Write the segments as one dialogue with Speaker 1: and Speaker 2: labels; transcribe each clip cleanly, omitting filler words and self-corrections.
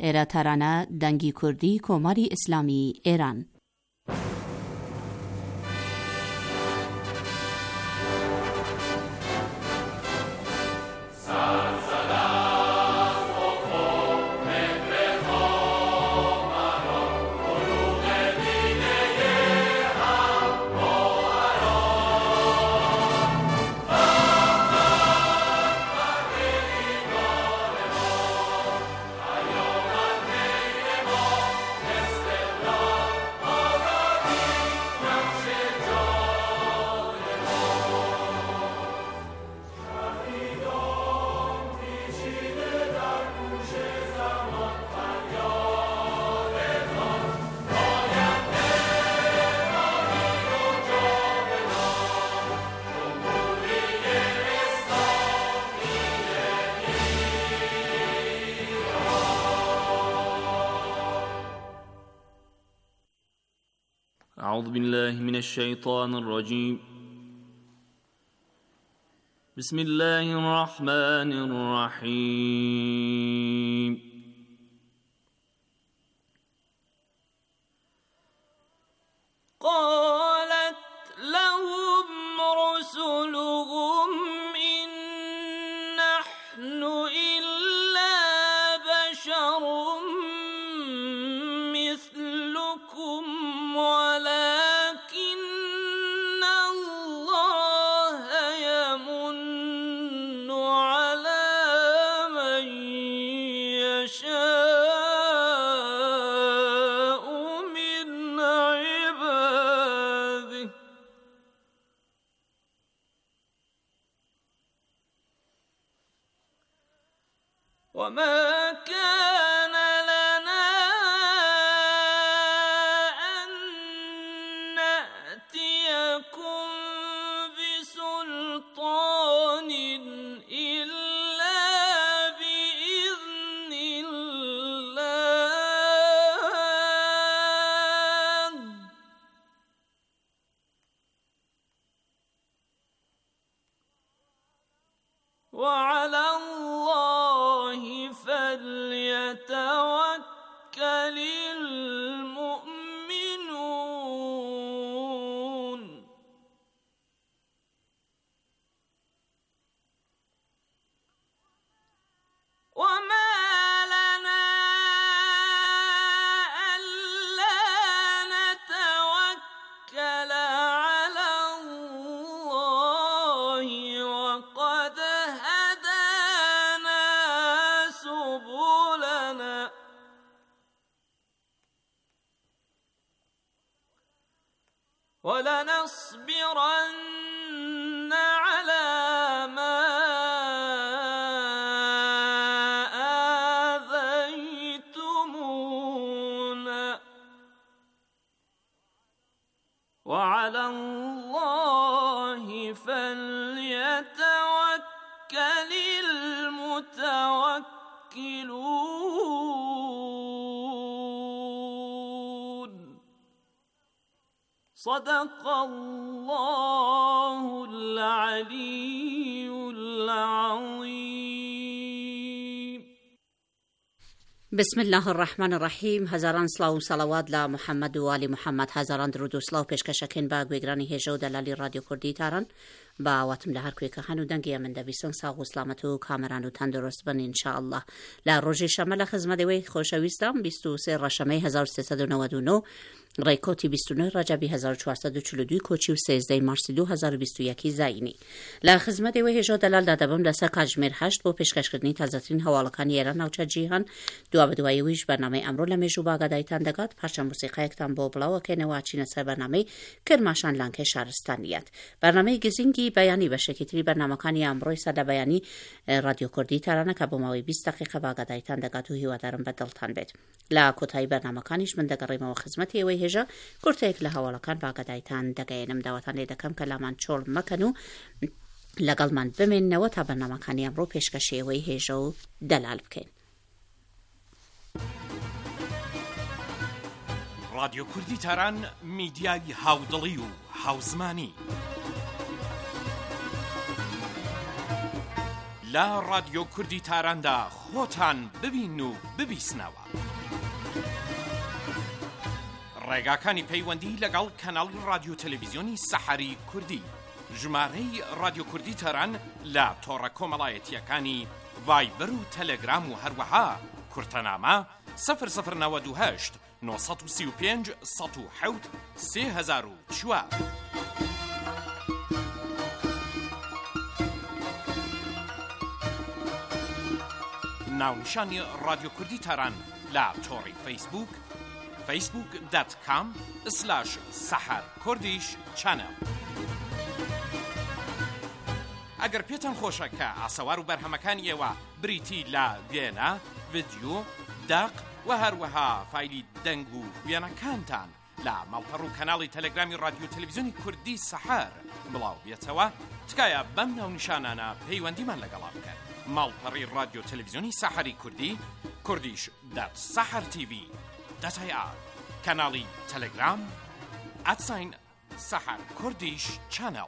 Speaker 1: ایراترانه دنگی کردی کماری اسلامی ایران.
Speaker 2: أعوذ بالله من الشيطان الرجيم. بسم الله الرحمن الرحيم.
Speaker 3: قالت لهم رسلهم إن نحن إلا بشر مثلكم ولكن الله يمن على من يشاء من عباده وما كان لنا أن نأتيكم بسلطان إلا بإذن الله وعلى الله فليتوكل المؤمنون وما لنا ألا نتوكل على الله وقد هدانا سبلنا ولنصبرن على ما آذيتمونا وعلى الله فليتوكل المتوكلون. صدق الله العلي العظيم.
Speaker 1: بسم الله الرحمن الرحیم. هزاران سلاو و صلوات ل محمد و آل محمد. هزاران درود و سلاو پیشکشکن با گویگرانی هجو دلالی رادیو کردی تاران با واتم لهر کوی که هنو دنگی من دبیسن ساق و سلامت و کامران و تندرست بن انشاءالله. لروج شمال خدمت وی خوشویستم 23 رشمه 1399 ریکوتی 29 رجبی 1442 کوچی و 13 مارس 2021 زاینی. لخدمت وی هجو دلال دادبم لسا کاجمیر 8 با پیشکشکردنی تازترین حوالکانی ایران نوچه جیهان دو بدوای ویش برنامه امرو لمجو باگادای تندگات پرچم موسیقی اکتام با بلاو که نواچین سر برنامه کرماشان لانک شهرستانیت. برنامه گزینگی بیانی بشه که تری برنامه کانی امروی صدا بیانی رادیو کردی ترانه که با ماوی 20 دقیقه باگادای تندگات و هیوا دارم بدلتان بید. لکوتای برنامه کانیش من دگریم و خدمتی وی هجا کرته یک لحوالکان باگادای تندگاینم دواتان لیدکم کلامان چول مکنو لگل من بمین نو تا برنامه کانی امرو پیشکشی وی هجا دلال بکن.
Speaker 4: رادیو کردی تاران میدیای هاودڵی و هاوزمانی لە رادیۆ کوردی تاراندا خۆتان ببین و ببیسنەوە. ڕێگاکانی پەیوەندی لەگەڵ کەناڵی رادیۆ تەلەڤیزیۆنی سەحەری کوردی، ژمارەی رادیۆ کوردی تاران لە تۆڕە کۆمەڵایەتیەکانی ڤایبەر و تەلەگرام و هەروەها کورتەنامە 0098 935 107 3004. ناونیشانی رادیۆ کوردی تاران لە تۆڕی فەیسبوک facebook.com/saharkurdish-channel. ئەگەر پێتان خۆشە کە ئاسەوار و بەرهەمەکانی ئێوە بریتی لە وێنە، ڤیدیۆ، داق و هەروەها فایلی دەنگ و وێنەکانتان لە ماڵپەڕ و کەناڵی تەلەگرامی رادیۆ تەلەڤیزیۆنی کوردی سەحەر بڵاو بێتەوە، تکایە بەم ناونیشانانە پەیوەندیمان لەگەڵا بکەن. ماڵپەڕی رادیۆ تەلەڤیزیۆنی سەحەری کوردی kurdish.sahartv.ir، کەناڵی تەلەگرام @saharkurdish-channel.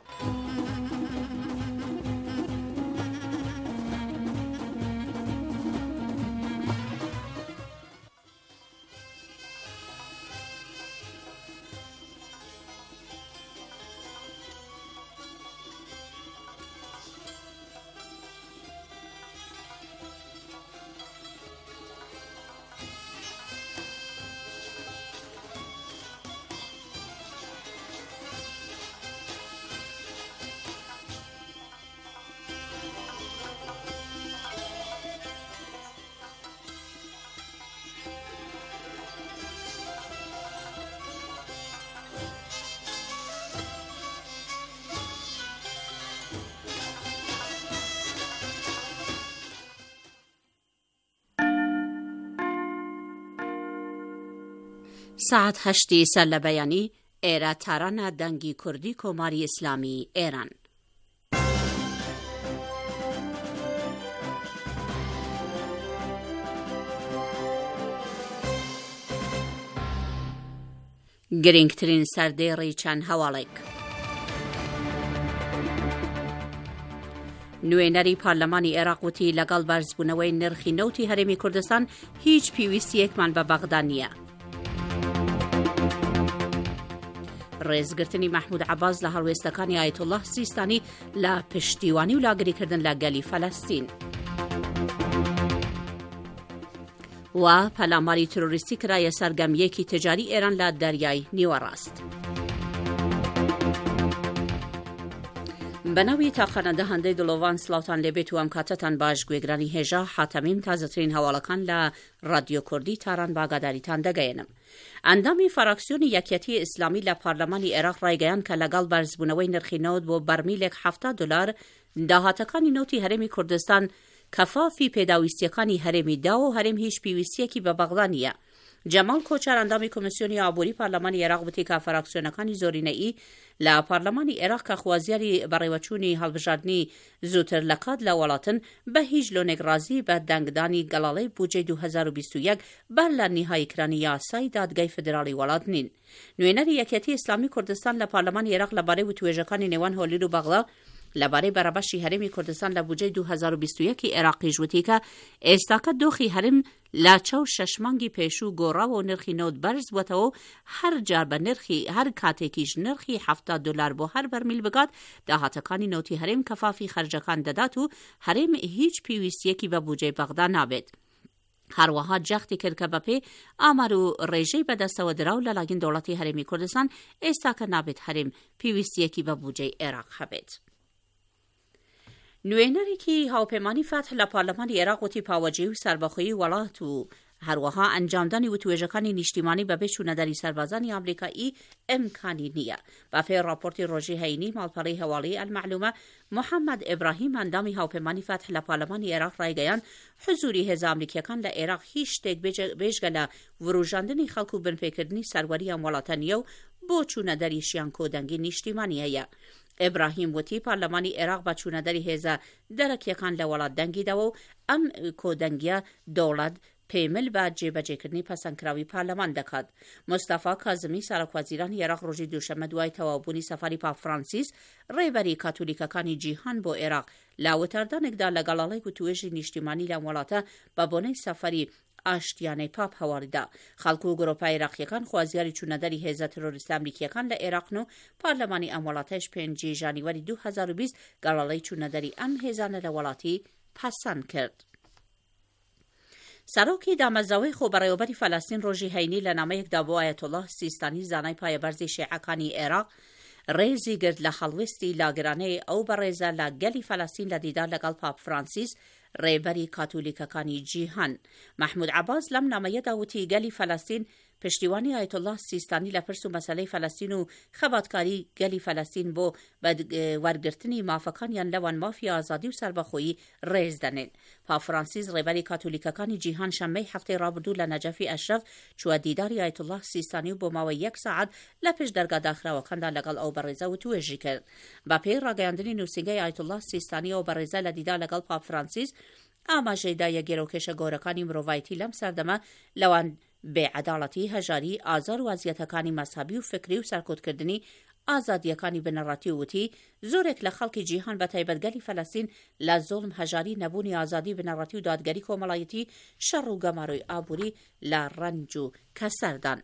Speaker 1: ساعت 8 سەر لە بەیانی ئێرە تارانە دەنگی کوردی کۆماری ئیسلامی ئێران. گرنگترین سەردێڕی چەند هەواڵێک. نوێنەری پارلەمانی عێراق وتی لەگەڵ بەرزبوونەوەی نرخی نەوتی هەرێمی کوردستان هیچ پێویستیەکمان بە بەغدا نییە. ڕێزگرتنی مەحموود عەباس لە هەڵوێستەکانی ئایەتوڵڵاه سیستانی لە پشتیوانی و لاگریکردن لە گەلی فەلەستین. و پەلاماری ترۆریستی کرایە سەرگەمیەکی تجاری ئێران لە دەریای نیوەڕاست. بەناوی تاقانەدە هەندەی دڵۆڤان سلااوتان لێبێت و ئەم کاتەتان باش. گوێگرانی هێژە حاتەمیم تازەترین هەواڵەکان لە رادیۆ کوردی تاران باگاداریتان دەگەێنم. ئەندامی فراکسیۆنی یەکێتی ئیسلامی لە پارلەمانی عێراق ڕایگەیان کە لەگەڵ بەرزبوونەوەی نرخی نەوت بۆ بەرمیلێک $70 داهاتەکانی نەوتی هەرێمی کوردستان کەفافی پێداویستیەکانی هەرێمی دا و هەرێم هیچ پێویستیەکی بە بەغدا نییە. جەمال کۆچار ئەندامی کۆمسیۆنی ئابووری پارلەمانی عێراق وتی کە فراکسیۆنەکانی زۆرینەئی لە پارلەمانی عێراق کە خوازیاری بەڕێوەچوونی هەڵبژاردننی زووتر لە قات لە وڵاتن بە هیچ لۆنێک ڕازی بە دەنگدانی گەڵاڵەی بودجەی 2021 بەر لە نیهاییکرانی یاسای دادگای فدرالی وڵات نین. نوێنەری یەکێتی ئیسلامی کوردستان لە پارلەمانی عێراق لەبارەی وتوێژەکانی نێوان هۆلیر و بەغدا لەبارەی بەرەبەشی هەرێمی کوردستان لە بودجەی 2021 عێراقی ژوتی کە ئێستاکە دۆخی هەرێم لا چەو 6 مانگی پێشوو گۆڕاوە و نرخی نەوت بەرز بووەتەوە هەر جار بە نرخی هەر کاتێکیش نرخی $70 بۆ هەر بەرمیل بگات داهاتەکانی نەوتی هەرێم کەفافی خەرجەکان دەدات و هەرێم هیچ پێویستیەکی بە بودجەی بەغدا نابێت. هەروەها جەختی کرد کە بەپێ ئامار و ڕێژەی بەدەستەوە دراو لەلایەن دەوڵەتی هەرێمی کوردستان ئێستاکە نابێت هەرێم پێویستیەکی بە بودجەی عێراق هەبێت. نوێنەرێکی هاوپەیمانی فەتح لە پارلەمانی عێراق وتی پاوەجێی و سەربەخۆیی وڵات و هەروەها ئەنجامدانی وتوێژەکانی نیشتیمانی بەبێ چوونەدەری سەربازانی ئەمریکایی ئیمکانی نییە. بەپێی راپۆرتی ڕۆژی هەینی ماڵپەڕی هەواڵی ئەلمەعلومە محەممەد ئیبراهیم ئەندامی هاوپەیمانی فەتح لە پارلەمانی عێراق ڕایگەیان حزوری هێزە ئەمریکیەکان لە عێراق هیچ شتێک بێژگە لە وروژاندنی خەڵک و بنپێکردنی سەروەری ئەم وڵاتە نییە و بۆ چوونەدەریشیان کۆدەنگی نیشتیمانی هەیە. ئیبراهیم وتی پارلەمانی عێراق بە چوونەدەری هێزە دەرەکیەکان لە وڵات دەنگیدەوە و ئەم کۆدەنگیە دەوڵەت پەیمل بە جێبەجێکردنی پەسەندکراوی پارلەمان دەکات. مستەفا کازمی سەرۆکوەزیرانی عێراق ڕۆژی دووشەممە دوای تەواوبوونی سەفەری پاپ فرانسیس ڕێبەری کاتۆلیکەکانی جیهان بۆ عێراق لە وتاردانێکدا لەگەڵاڵی گوتوێژی نیشتیمانی لەم وڵاتە بە بۆنەی سەفەری ئاشتیانەی پاپ هەواڵیدا. خەڵکو و گرۆپای عێراقیەکان خوازیاری چوونەدەری هێزە ترۆریستە ئەمریکیەکان لە عێراقن و پارلەمانی ئەم وڵاتەش 5 ژانیوەری 2020 گەڵاڵەی چوونەدەری ئەم هێزانە لە وڵاتی پەسەند کرد. سەرۆکی دامەزراوەی خۆبەڕێوەبەری فەلەستین ڕۆژی هەینی لە نامەیەکدا بۆ ئایەتوڵڵاه سیستانی زانای پایەبەرزی شیعەکانی عێراق ڕێزی گرت لە هەڵوێستی لاگرانەی ئەو بەڕێزە لە گەلی فەلەستین لە دیدار لەگەڵ پاپ فرانسیس ڕێبەری کاتۆلیکەکانی جیهان. محمود عەباس لەم نامەیەدا وتی گەلی فەلەستین پشتیوانی ئایەتوڵڵاه سیستانی لە پرس و مەسەلەی فەلەستین و خەباتکاری گەلی فەلەستین بۆ وەرگرتنی مافەکانیان لەوان مافی ئازادی و سەربەخۆیی ڕێز دەنێن. پاپ فرانسیس ڕێبەری کاتۆلیکەکانی جیهان شەممەی هەفتەی ڕابردوو لە نەجەفی ئەشرەف چووە دیداری ئایەتوڵڵاه سیستانی و بۆ ماوەی 1 ساعەت لە پشت دەرگا داخراوەکاندا لەگەڵ ئەو بەڕێزە وتوێژی کرد. بە پێی ڕاگەیاندنی نووسینگەی ئایەتوڵڵاه سیستانی ئەو بەڕێزە لە دیدار لەگەڵ پاپ فرانسیس ئاماژەیدا یەکگێرەوکێشە گەورەکانی مرۆڤایەتی لەم سەردەمە لەوان بێعەداڵەتی، هەژاری، ئازار و وەزعیەتەکانی مەسەبی و فکری و سەرکۆتکردنی ئازادیەکانی بنەڕەتی وتی زۆرێک لە خەڵکی جیهان بە تایبەتگەلی فەلەستین لە زۆڵم، هەژاری، نەبوونی ئازادی بنەڕەتی و دادگەری کۆمەڵایەتی، شەڕ و گەماڕۆی ئابووری لە ڕەنج و کەسەردان.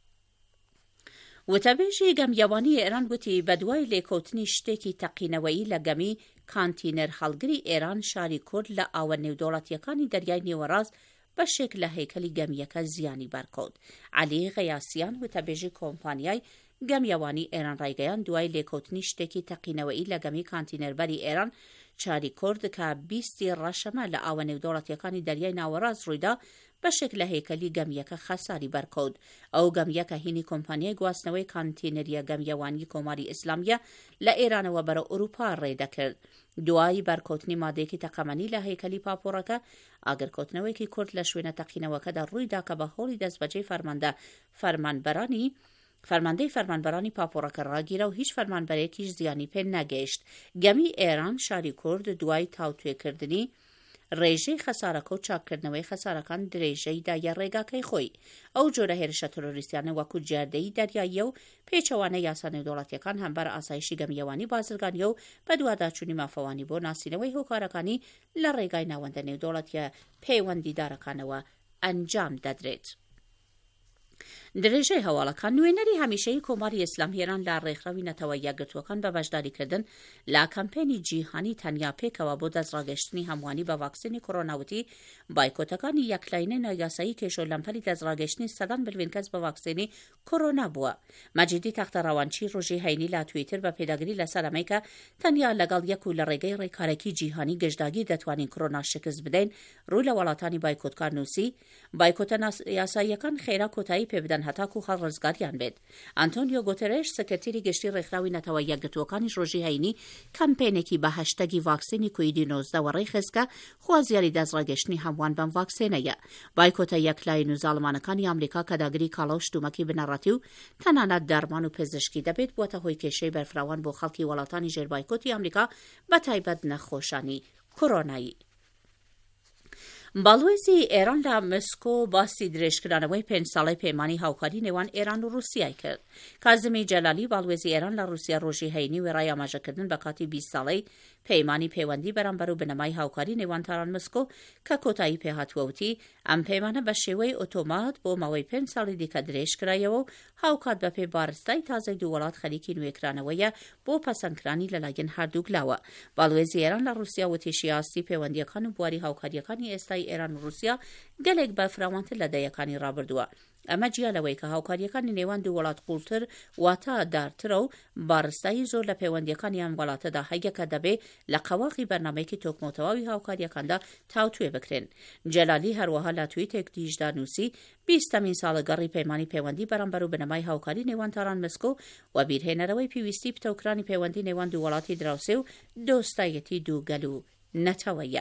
Speaker 1: وتەبێژی گەمیەوانی ئێران گوتی بە دوای لێکۆتنی شتێکی تەقینەوەیی لە گەمی کانتینەر هەڵگری ئێران شاری کورد لە ئاوە نێودەوڵەتیەکانی دەریای نێوەڕاست بەشێک لە هەیکەلی گەمیەکە زیانی بەرکەوت. عەلی غەیاسیان وتەبێژی کۆمپانیای گەمیەوانی ئێران ڕایگەیان دوای لێکۆتنی شتێکی تەقینەوەیی لە گەمی کانتینەربەری ئێران چاری کورد کە 20 ڕەشەمە لە ئاوە نێودەوڵەتیەکانی دەریای ناوەڕاست ڕوویدا بەشێک لە هەیکەلی گەمیەکە خەساری بەرکەوت. ئەو گەمیەکە هینی کۆمپانیای گواستنەوەی کانتینەریە گەمیەوانی کۆماری ئیسلامیە لە ئێرانەوە بەرە ئوروپا ڕێدەکرد. دوای بەرکەوتنی مادەیەکی تەقەمەنی لە هەیکەلی پاپۆرەکە ئاگرکەوتنەوەیکی کورد لە شوێنە تەقینەوەکەدا ڕوویدا کە بە هۆڵی دەستبەجەی فەرماندەی فەرمانبەرانی پاپۆرەکە ڕاگیرە و هیچ فەرمانبەرێکیش زیانی پێ نەگەیشت. گەمی ئێران شاری کورد دوای تاوتوێکردنی ڕێژەی خەسارەکە و چاککردنەوەی خەسارەکان درێژەی دایە ڕێگاکەی خۆی. ئەو جۆرە هێرشە تۆرۆریستیانە وەکو جاردەی دەریاییە و پێچەوانە یاسا نێودەوڵەتیەکان هەمبەر ئاسایشی گەمیەوانی بازرگانیە و بە دوواداچوونی مافەوانی بۆ ناسینەوەی هۆکارەکانی لە ڕێگای ناوەندە نێودەوڵەتیە پەیوەندیدارەکانەوە ئەنجام دەدرێت. درێژەی هەواڵەکان نوێنەری هەمیشەیی کۆماری ئیسلامی ئێران لە ڕێکخراوی نەتەوە یەکگرتووەکان بە بەشداریکردن لە کەمپێنی جیهانی تەنیا پێکەوە بۆ دەستڕاگەشتنی هەموانی بە ڤاکسینی کۆڕۆناوتی بایکۆتەکانی یەکلاینەی نایاسایی کێشۆلەمپەری دەستڕاگەشتنی سەدان بلوین کەس بە ڤاکسینی کۆڕۆنا بووە. مەجیدی تەختەڕەوانچی ڕۆژی هەینی لە تویتر بە پێداگری لەسەر ئەمەیکە تەنیا لەگەڵ یەک و لە ڕێگەی ڕێکارێکی جیهانی گەشتداگیر دەتوانین کۆڕۆنا شکست بدەین. ڕووی لە وڵاتانی بایکۆتکار نووسی بایکۆتە یاساییەکان خێرا کۆتایی پێ بدەن هەتاکو خەڵ ڕزگاریان بێت. ئەنتۆنیۆ گۆتێرێش سکرتێری گشتی ڕێکخراوی نەتەوە یەکگرتووەکانی ڕۆژی هەینی کەمپێنێکی بە هەشتەگی ڤاکسینی کویدی-19 ڕێخستکە خوازیاری دەستڕاگەشتنی هەمووان بەم ڤاکسینەیە. بایکۆتە یەکلاین و زاڵمانەکانی ئەمریکا کە داگیری کاڵە و شتومەکی بنەڕەتی و تەنانەت دەرمان و پزیشکی دەبێت بووەتە هۆی کێشەی بەرفراوان بۆ خەڵکی وڵاتانی ژێر بایکۆتی ئەمریکا بە تایبەت نەخۆشانی کۆڕۆنایی. باڵوێزی ئێران لە مسکۆ باسی درێژکردنەوەی 5 ساڵەی پەیمانی هاوکاری نێوان ئێران و رووسیای کرد. کازمی جەلالی باڵوێزی ئێران لە رووسیا ڕۆژی هەینی وێڕای ئاماژەکردن بە کاتی 20 ساڵەی پەیمانی پەیوەندی بەرامبەر و بنەمای هاوکاری نێوان تاران مسکۆ کە کۆتایی پێهاتووەوتی ئەم پەیمانە بە شێوەی ئۆتۆمات بۆ ماوەی 5 ساڵی دیکە درێژ کرایەوە و هاوکات بە پێی بارستای تازەی دوو وڵات خەریکی نوێکرانەوەیە بۆ پەسەندکرانی لەلایەن هەردووک لاوە. باڵوێزی ئێران لە رووسیا وتی شیاسی پەیوەندیەکان و بواری هاوکاریەکانی ئێستای ئێران و رووسیا گەلێک بەفراوانتر لە دەیەکانی ڕابردووە. ئەمە جیالەوەی کە هاوکاریەکانی نێوان دوو وڵات قوڵتر واتە دارترە و بارستایی زۆر لە پەیوەندیەکانی ئەم وڵاتەدا هەیەکە دەبێ لە قەواغی بەرنامەیەکی تۆکمۆتەواوی هاوکاریەکاندا تاوتوێ بکرێن. جەلالی هەروەها لە تویتێک دیژدا نووسی 20مین ساڵەگەڕی پەیمانی پەیوەندی بەرامبەر و بنەمای هاوکاری نێوان تاران مسکۆ و بیرهێنەرەوەی پێویستی پتەوکرانی پەیوەندی نێوان دوو وڵاتی دراوسێ و دۆستایەتی دووگەل و نەتەوەیە.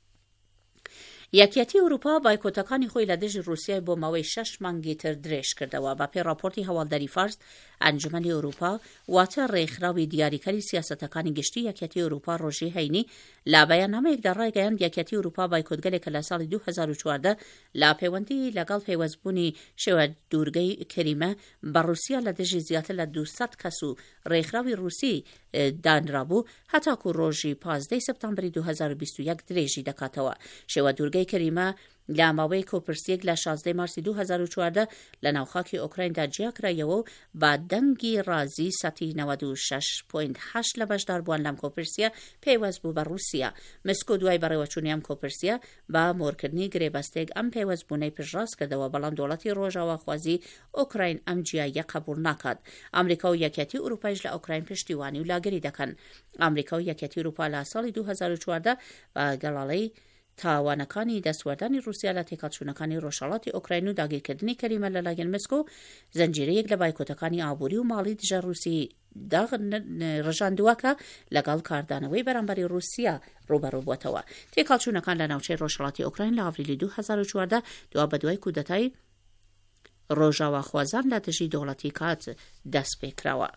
Speaker 1: یەکێتی ئەوروپا بایکۆتەکانی خۆی لە دژی رووسیای بۆ ماوەی 6 مانگی تر درێژ کردەوە. بە پێی راپۆرتی هەواڵدەری فارس ئەنجومەنی ئەوروپا واتە ڕێکخراوی دیاریکەری سیاسەتەکانی گشتی یەکێتی ئەوروپا ڕۆژی هەینی لا بەیاننامەیەکدا ڕایگەیاند یەکێتی ئەوروپا بایکۆتگەلێکە لە ساڵی 2014 لا پەیوەندی لەگەڵ پەیوەستبوونی شێوە دوورگەی کەریمە بە رووسیا لە دژی زیاتر لە 200 کەس و ڕێکخراوی رووسی دانرابوو هەتاکو ڕۆژی 15 سپتامبری 2021 درێژی دەکاتەوە. شێوە دوورگەی کەریمە لە ماوەی کۆپرسیەک لە 16 مارسی 2014 لە ناوخاکی ئۆکرایندا جیاکرایەوە و با دەنگی رازی سەتی 96.8 لە بەشداربووان لەم کۆپرسیە پێوەست بوو بە رووسیا. مسکۆ دوای بەڕێوەچوونی ئەم کۆپرسیە بە مۆرکردنی گرێبەستێک ئەم پێوەستبوونەی پشتڕاست کردەوە، بەڵام دەوڵەتی ڕۆژاواخوازی ئۆکراین ئەم جیاییە قبول ناکات. ئەمریکا و یەکێتی ئەوروپایش لە ئۆکراین پشتیوانی و لاگەری دەکەن. ئەمریکا و یەکێتی ئەوروپا لە ساڵی 2014 بە گەڵاڵەی تاوانەکانی دەستوەردانی رووسیا لە تێکەڵچوونەکانی ڕۆژهەڵاتی ئۆکراین و داگیرکردنی کەریمە لەلایەن مسکۆ زەنجیرەیەک لە بایکۆتەکانی ئابووری و ماڵی دژە رووسی ڕژاندووەکە لەگەڵ کاردانەوەی بەرامبەری رووسیا ڕوبەڕوو بووەتەوە. تێکەڵچوونەکان لە ناوچەی ڕۆژهەڵاتی ئۆکراین لە ئاڤریلی 2014 دوا بە دوای کودەتای ڕۆژاواخوازان لە دژی دەوڵەتی کات دەست پێکراوە.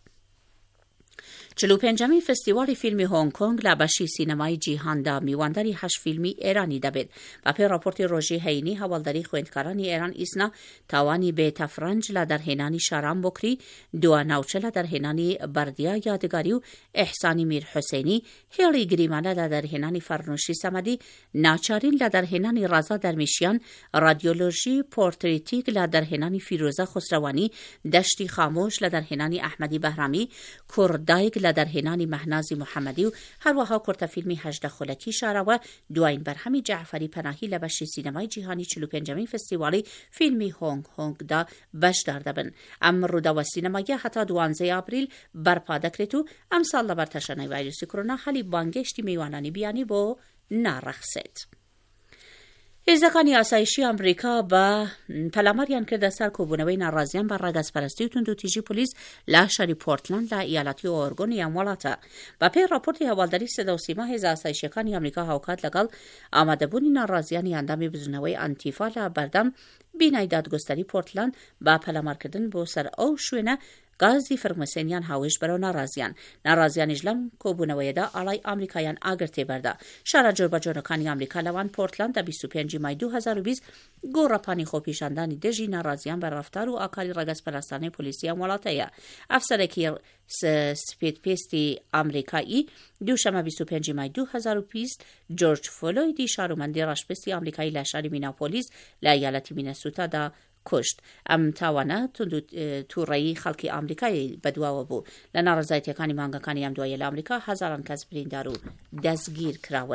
Speaker 1: 45مین فستیوالی فیلمی هۆنگ کۆنگ لە بەشی سینەمای جیهاندا میوانداری 8 فیلمی ئێرانی دەبێت. بەپێی راپۆرتی ڕۆژی هەینی هەواڵداری خوێندکارانی ئێران ئیسنا تاوانی بێتەفرەنج لە دەرهێنانی شاران بۆکری، دووە ناوچە لە دەرهێنانی بەردیا یادگاری و ئێحسانی میر حوسێنی، هێڵی گریمانە لە دەرهێنانی فەرنوشی سەمەدی، ناچارین لە دەرهێنانی ڕازا دەرمیشیان، رادیۆلۆژی پۆرتریتیک لە دەرهێنانی فیرۆزە خسرەوانی، دەشتی خامۆش لە دەرهێنانی ئەحمەدی بەهرامی، کوردایک لە دەرهێنانی مەهنازی محەممەدی و هەروەها کورتەفیلمی هەژدە خولەکی شارەوە. دوایین بەرهەمی جەعفەری پەناهی لە بەشی سینەمای جیهانی 45مین فستیوالی فیلمی هۆنگ کۆنگدا بەشدار دەبن. ئەم ڕووداوە سینەماییە هەتا 12 ئابریل بەرپا دەکرێت و ئەم ساڵ لەبەر تەشەنەی ڤایرۆسی کۆرۆنا هەلی بانگێشتی میوانانی بیانی بۆ ناڕەخسێت. هێزەکانی ئاسایشی ئەمریکا بە پەلاماریان کردە سەر کۆبوونەوەی ناڕازیان بە ڕاگەزپەرستی و توندوتیژی پۆلیس لە شاری پۆرتلاند لە ئیالاتی ئۆرگۆن یان وڵاتە. بەپێی راپۆرتی هەواڵداری سەدا و سیما هێزە ئاسایشیەکانی ئەمریکا هاوکات لەگەڵ ئامادەبوونی ناڕازیانی ئەندامی بزنەوەی ئەنتیفا لە بەردەم بینای دادگۆستەری پۆرتلاند بە پەلامارکردن بۆ سەر ئەو شوێنە گازی فرمەسێنیان هاوێش بەرەو ناڕازیانیش لەم کۆبوونەوەیەدا ئاڵای ئامریکایان ئاگر تێبەردا. شارە جۆربەجۆرەکانی ئەمریکا لەوان پۆرتلاند لە 25 مای 2020 گۆڕەپانی خۆپیشاندانی دژی ناڕازیان بە ڕەفتار و ئاکاری ڕەگەزپەرستانەی پۆلیسیان وڵاتەیە. ئەفسەرێکی سپێدپێستی ئەمریکایی دووشەمە 25 مای 2020 جۆرج فلۆیدی شارومەندی ڕەشپێستی ئەمریکایی لە شاری میناپۆلیس لە ایالەتی مینەسوتادا کوشت. ئەم تاوانە تووڕەیی خەڵکی ئەمریکای بەدواوە بوو. لە ناڕزایەتیەکانی مانگەکانی ئەم دوایە لە ئەمریکا هەزاران کەس بریندار و دەستگیر کراون.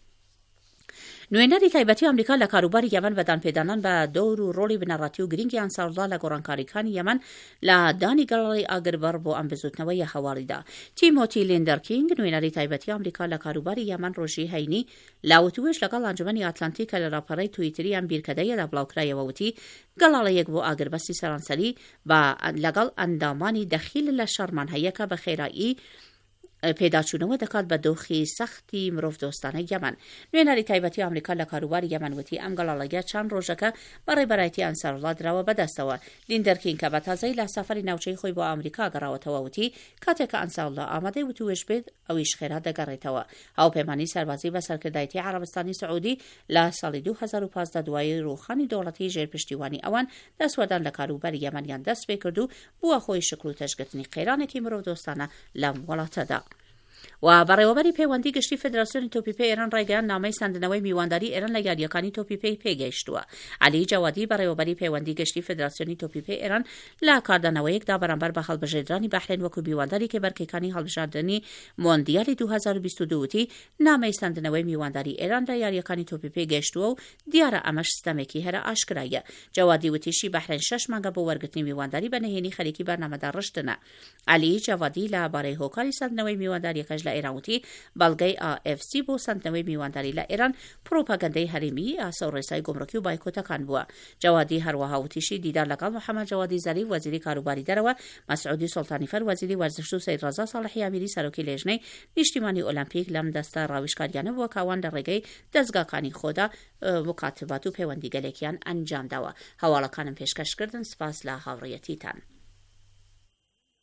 Speaker 1: نوێنەری تایبەتی ئەمریکا لە کاروباری یەمەن بەدانپێدانان بە دەور و ڕۆڵی بنەڕەتی و گرنگی ئەنسارڵڵا لە گۆڕانکاریەکانی یەمەن لە دانی گەڵەڵی ئاگربەر بۆ ئەم بزوتنەوەی هەواڵیدا. تیمۆتی لیندەرکینگ نوێنەری تایبەتی ئەمریکا لە کاروباری یەمەن ڕۆژی هەینی لاوتوێش لەگەڵ ئەنجومەنی ئاتلانتیکە لە راپەڕەی تویتری ئەم بیرکەدەیەدا بڵاوکرایەوە وتی گەڵاڵەیەک بۆ ئاگربەستی سەرانسەری بە لەگەڵ ئەندامانی دەخیل لە شەڕمان هەیەکە بە خێرایی پێداچوونەوە دەکات بە دۆخی سەختی مرۆڤ دۆستانەی یەمەن. نوێنەری تایبەتی ئەمریکا لە کاروباری یەمەن وتی ئەم گەڵاڵەیە چەند ڕۆژەکە بەڕێبەرایەتی ئەنسارڵڵا دراوە بەدەستەوە. لیندەرکین کە بە تازەی لە سەفەری ناوچەی خۆی بۆ ئەمریکا گەڕاوەتەوە وتی کاتێککە ئەنسارڵڵا ئامادەی وتوێژ بێت ئەویش خێرا دەگەڕێتەوە. هاوپەیمانی سەربازی بە سەرکردایەتی عەرەبستانی سعودی لە ساڵی 2015 دوای ڕووخانی دەوڵەتی ژێرپشتیوانی ئەوان دەسوەدان لە کاروباری یەمەنیان دەست پێ کرد و بووە خۆی شکل و تەشگرتنی قەیرانێکی مرۆڤ دۆستانە لەم وڵاتەدا. و بەڕێوەبەری پەیوەندی گشتی فدراسیۆنی تۆپیپێ ئێران ڕایگەیان نامەی ساندنەوەی میوانداری ئێران لە یاریەکانی تۆپیپەی پێگەیشتووە. علی جەوادی بەڕێوەبەری پەیوەندی گشتی فدراسیۆنی تۆپیپێ ئێران لە کاردانەوەیەکدا بەرامبەر بە هەڵبژێردرانی بەحرین وەکو میوانداری کێبەرکەکانی هەڵبژاردننی مۆندیالی 2022 وتی نامەی ساندنەوەی میوانداری ئێران لە یاریەکانی تۆپیپێ گەیشتووە و دیارە ئەمەش ستەمێکی هەرە ئاشکرایە. جەوادی وتیشی بەحرین 6 مانگە بۆ وەرگرتنی میوانداری بە نهێنی خەریکی بەرنامەدا ڕشتنە. علی جەوادی لە بارەی هۆکاری ساندنەوەی میوانداریەکەش لە ئێران وتی بەڵگەی AFC بۆ ساندنەوەی میوانداری لە ئێران پرۆپاگەندەی هەرێمی ئاسە و ڕێسای گۆمڕۆکی و بایکۆتەکان بووە. جەوادی هەروەها وتیشی دیدار لەگەڵ محەممەد جەوادی زەریف وەزیری کاروباری دەرەوە، مەسعودی سوڵتانیفەر وەزیری وەرزشت و سەید ڕەزا ساڵحی ئامیری سەرۆکی لێژنەی نیشتیمانی ئۆلمپیک لەم دەستە ڕاویشکاریانە بووە کاوان لە ڕێگەی دەستگاکانی خۆدا مکاتبات و پەیوەندیگەلێکیان ئەنجامداوە. هەواڵەکانم پێشکەشکردن. سپاس لە هاوڕێیەتیتان.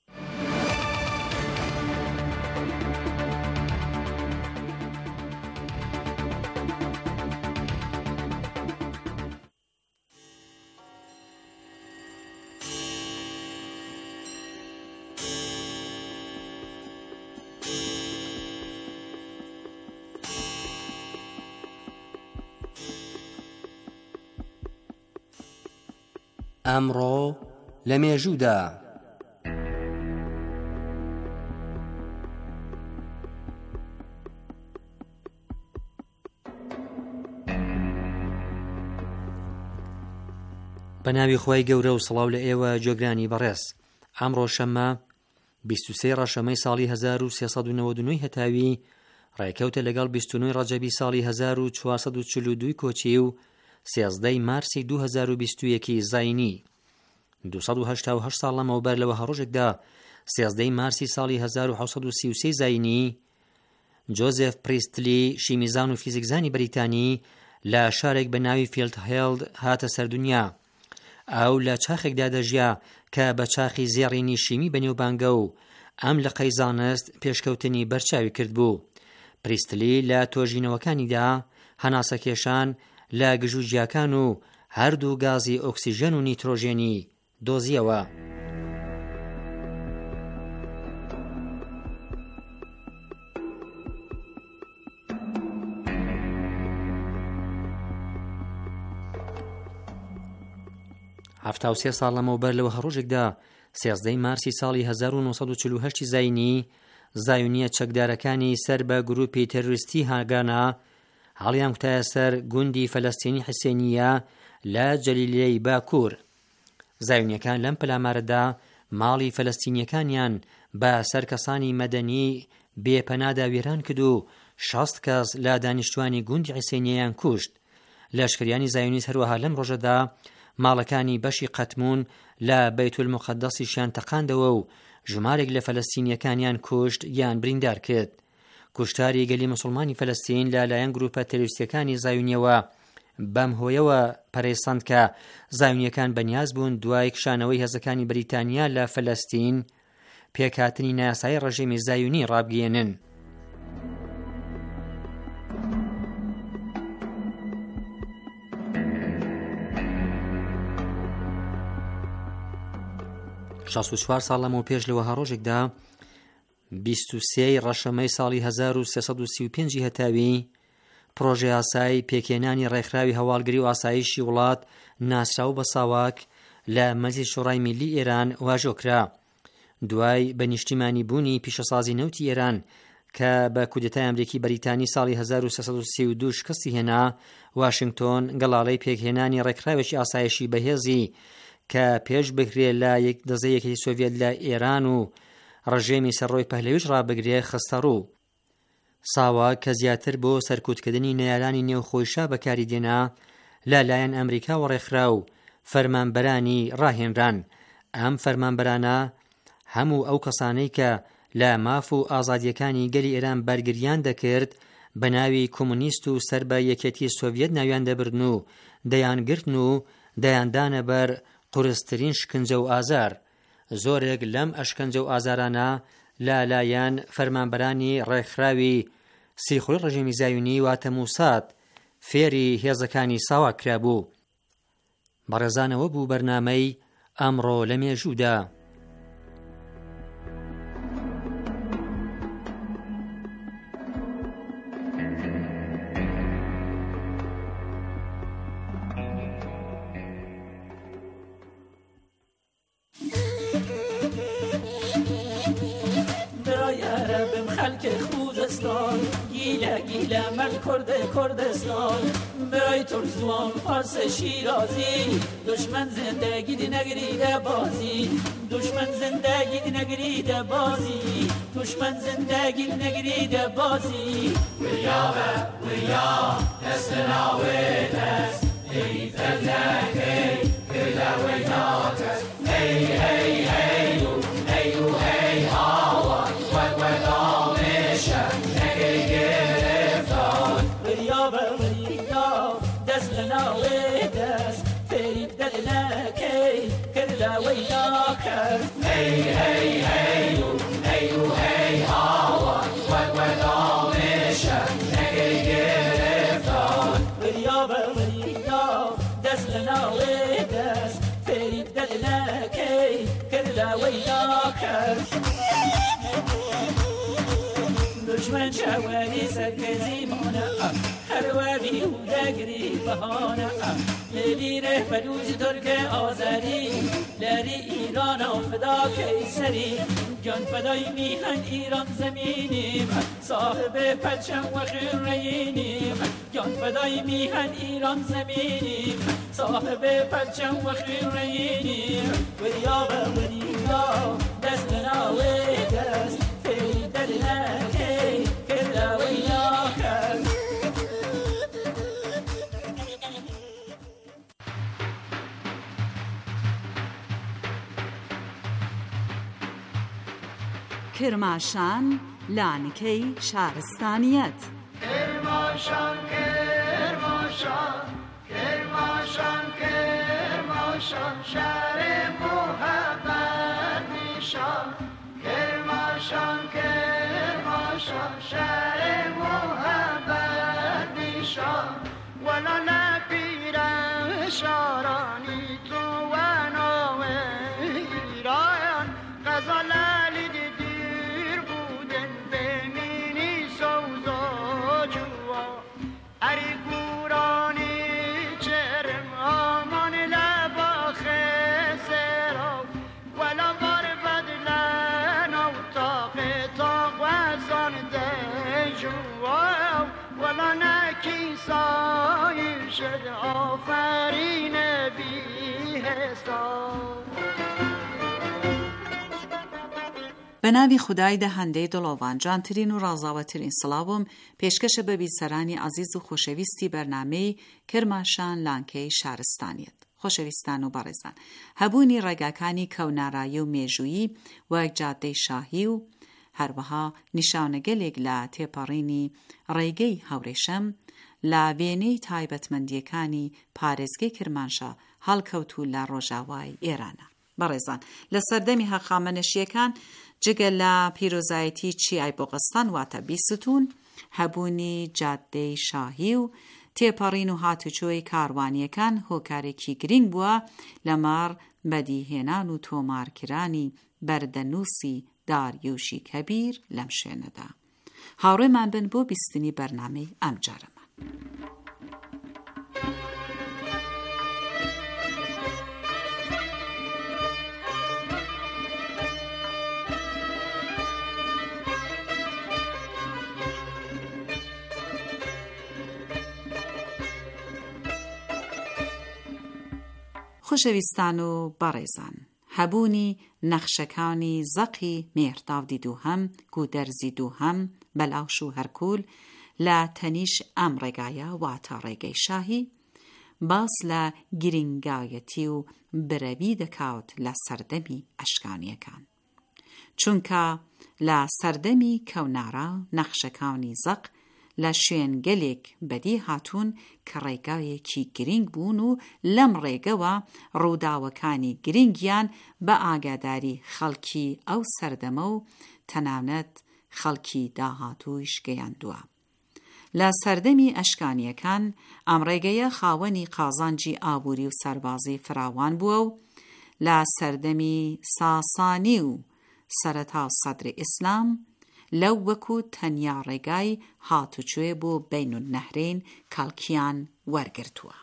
Speaker 5: ئەمڕۆ لە مێژوودا. بە ناوی خۆی گەورە و سڵاو لە ئێوە جۆگرانی بەڕێز. ئەمڕۆ شەممە 23 ڕەشەمەی ساڵی 1399 هەتاوی ڕێکەوتە لەگەڵ 29 ڕەجەبی ساڵی 1442 کۆچی و 13 مارسی 2021 زاینی. 288 ساڵ لەمەوبەر لەوە هەڕۆژێکدا 13 مارسی ساڵی 1733 زاینی جۆزێف پریستلی شیمیزان و فیزیکزانی بەریتانی لە شارێک بە ناوی فیلدهێلد هاتە سەردونیا. ئەو لە چاخێکدا دەژیا کە بە چاخی زێڕینی شیمی بەنێوبانگە و ئەم لە قەیزانست پێشکەوتنی بەرچاوی کرد بوو. پریستلی لە تۆژینەوەکانیدا هەناسەکێشان لە گژوجیاکان و هەردوو گازی ئۆکسیژن و نیترۆژێنی دۆزیەوە. هەفتە و سێ ساڵ لەمەوبەر لەوە هەڕۆژێکدا 13 مارسی ساڵی 1948 زاینی زایونیە چەکدارەکانی سەر بە گروپی تەروریستی هاگانا هەڵیان کوتایە سەر گوندی فەلەستینی حسێنیە لە جەلیلەی باکوور. زایونیەکان لەم پلامارەدا ماڵی فەلەستینیەکانیان بە سەرکەسانی مەدەنی بێپەنادا وێران کرد و 60 کەس لە دانیشتوانی گوندی حسێنیەیان کوشت. لەشکریانی زایونیست هەروەها لەم ڕۆژەدا ماڵەکانی بەشی قەتمون لە بەیت المقەدەسیشیان تەقاندەوە و ژمارێک لە فەلەستینیەکانیان کوشت یان بریندار کرد. کوشتاری گەلی موسڵمانی فەلەستین لەلایەن گروپە تەروریستیەکانی زایونیەوە بەم هۆیەوە پەرێساند کە زایونیەکان بەنیاز بوون دوای کشانەوەی هێزەکانی بەریتانیا لە فەلەستین پێکهاتنی نایاسایی ڕژیمی زایونی ڕابگەێنن. شەست و چوار ساڵ لەمەوە پێش لەوە هەڕۆژێکدا 23 ڕەشەمەی ساڵی 1335 هەتاوی پرۆژەی ئاسایی پێکێنانی ڕێکخراوی هەواڵگری و ئاسایشی وڵات ناسراو بە ساواک لە مەجلیسی شوڕای میلی ئێران واژۆکرا. دوای بە نیشتیمانی بوونی پیشەسازی نەوتی ئێران کە بە کودێتای ئەمریکی بەریتانی ساڵی 1332 شکستی هێنا، واشنگتۆن گەڵاڵەی پێکهێنانی ڕێکخراوێکی ئاسایشی بەهێزی کە پێش بکرێ لە دەزای یەکێتی سۆڤیەت لە ئێران و ڕژێمی سەرڕۆی پەهلەویش ڕابگرێ خستە ڕوو. ساواک کە زیاتر بۆ سەرکوتکردنی نەیارانی نێوخۆیشا بەکاری دێنا لەلایەن ئەمریکا و ڕێکخرا و فەرمانبەرانی ڕاهێنران. ئەم فەرمانبەرانە هەموو ئەو کەسانەی کە لە ماف و ئازادیەکانی گەلی ئێران بەرگریان دەکرد بە ناوی کۆمونیست و سەر بە یەکێتی سۆڤیەت ناویان دەبردن و دەیانگرتن و دەیاندانە بەر قورسترین شکنجە و ئازار. زۆرێک لەم ئەشکەنجە و ئازارانە لەلایەن فەرمانبەرانی ڕێکخراوی سیخۆی ڕژیمی زایونی واتە موساد فێری هێزەکانی ساواک کرابوو. بەڕێزانەوە بوو بەرنامەی ئەمڕۆ لە مێژوودا.
Speaker 3: گیله من کردستان برای ترکزوان فارس شیرازی دشمن زندگی دی نگریده بازی دشمن زندگی دی نگریده بازی دشمن زندگی دی نگریده بازی ویا دستنا ویدست ای تلکی کلا ویناتس ای ای ایو ایو ای هاوا ود آمشه نگری گرفتار ویا دست لنا ویدست فریب دلنکی کلا ویناکس ای ای ایو ایو ای هاوا ود آمشه نگری گرفتار ویا دست لنا ویدست فریب دلنکی کلا ویناکس دشمن شواری سرکزی مونه پروری و دگری بهانه لیلی ره بلوز ترک آذری لری ایران و فدا کیسری جان فدای میهن ایران زمینیم صاحب پرچم و خیرینیم جان فدای میهن ایران زمینیم صاحب پرچم و خیرینیم وریا و وریا دست ناوی دست فی دلنکی کلاوی ناکر
Speaker 6: کرماشان لانکی شهرستانیت
Speaker 7: کرماشان کرماشان کرماشان کرماشان شهر محبت نشان کرماشان کرماشان شهر محبت نشان ولا نپیرن شارانی تو و نام ایران غزال آفرین بی حساب
Speaker 6: به ناوی خدای دهنده دڵۆڤان جانترین و ڕازاوەترین سڵاوم پێشکەشە بە بیسەرانی عزیز و خۆشەویستی بەرنامەی کرماشان لانکەی شارستانیەت. خۆشەویستان و بەڕێزان، هەبوونی ڕێگاکانی کەونارایی و مێژویی وەک جادەی شاهی و هەروەها نیشانەگەلێک لە تێپەڕینی ڕێگەی هەورێشەم لە وێنەی تایبەتمەندیەکانی پارێزگای کرمانشا هەڵکەوتو لە ڕۆژاوای ئێرانە. بەڕێزان، لە سەردەمی هەخامنەشیەکان جگە لە پیرۆزایەتی چیای بۆغستان واتە بیستون، هەبوونی جادەی شاهی و تێپەڕین و هاتوچۆی کاروانیەکان هۆکارێکی گرنگ بووە لەمەڕ بەدیهێنان و تۆمارکرانی بەردەنووسی داریوشی کەبیر لەم شوێنەدا. هاوڕێمان بن بۆ بیستنی بەرنامەی ئەم جارەمان. خۆشەویستان و بەڕێزان، هەبوونی نەخشەکانی زەقی مێرداودی دووهەم گودەرزی دووهەم بەلاوش و هەرکول لە تەنیش ئەم ڕێگایە واتە ڕێگەی شاهی باس لە گرنگایەتی و برەوی دەکاوت لە سەردەمی ئەشکانیەکان، چونکە لە سەردەمی کەونارا نەخشەکانی زەق لە شوێنگەلێک بەدی هاتوون کە ڕێگایەکی گرنگ بوون و لەم ڕێگەوە ڕووداوەکانی گرنگیان بە ئاگاداری خەڵکی ئەو سەردەمە و تەنانەت خەڵکی داهاتوویش گەیاندووە. لە سەردەمی ئەشکانیەکان ئەم ڕێگەیە خاوەنی قازانجی ئابووری و سەربازی فراوان بووە و لە سەردەمی ساسانی و سەرەتا سەدری ئیسلام لەو وەکو تەنیا ڕێگای هاتوچوێ بۆ بین النەهرین کاڵکیان وەرگرتووە.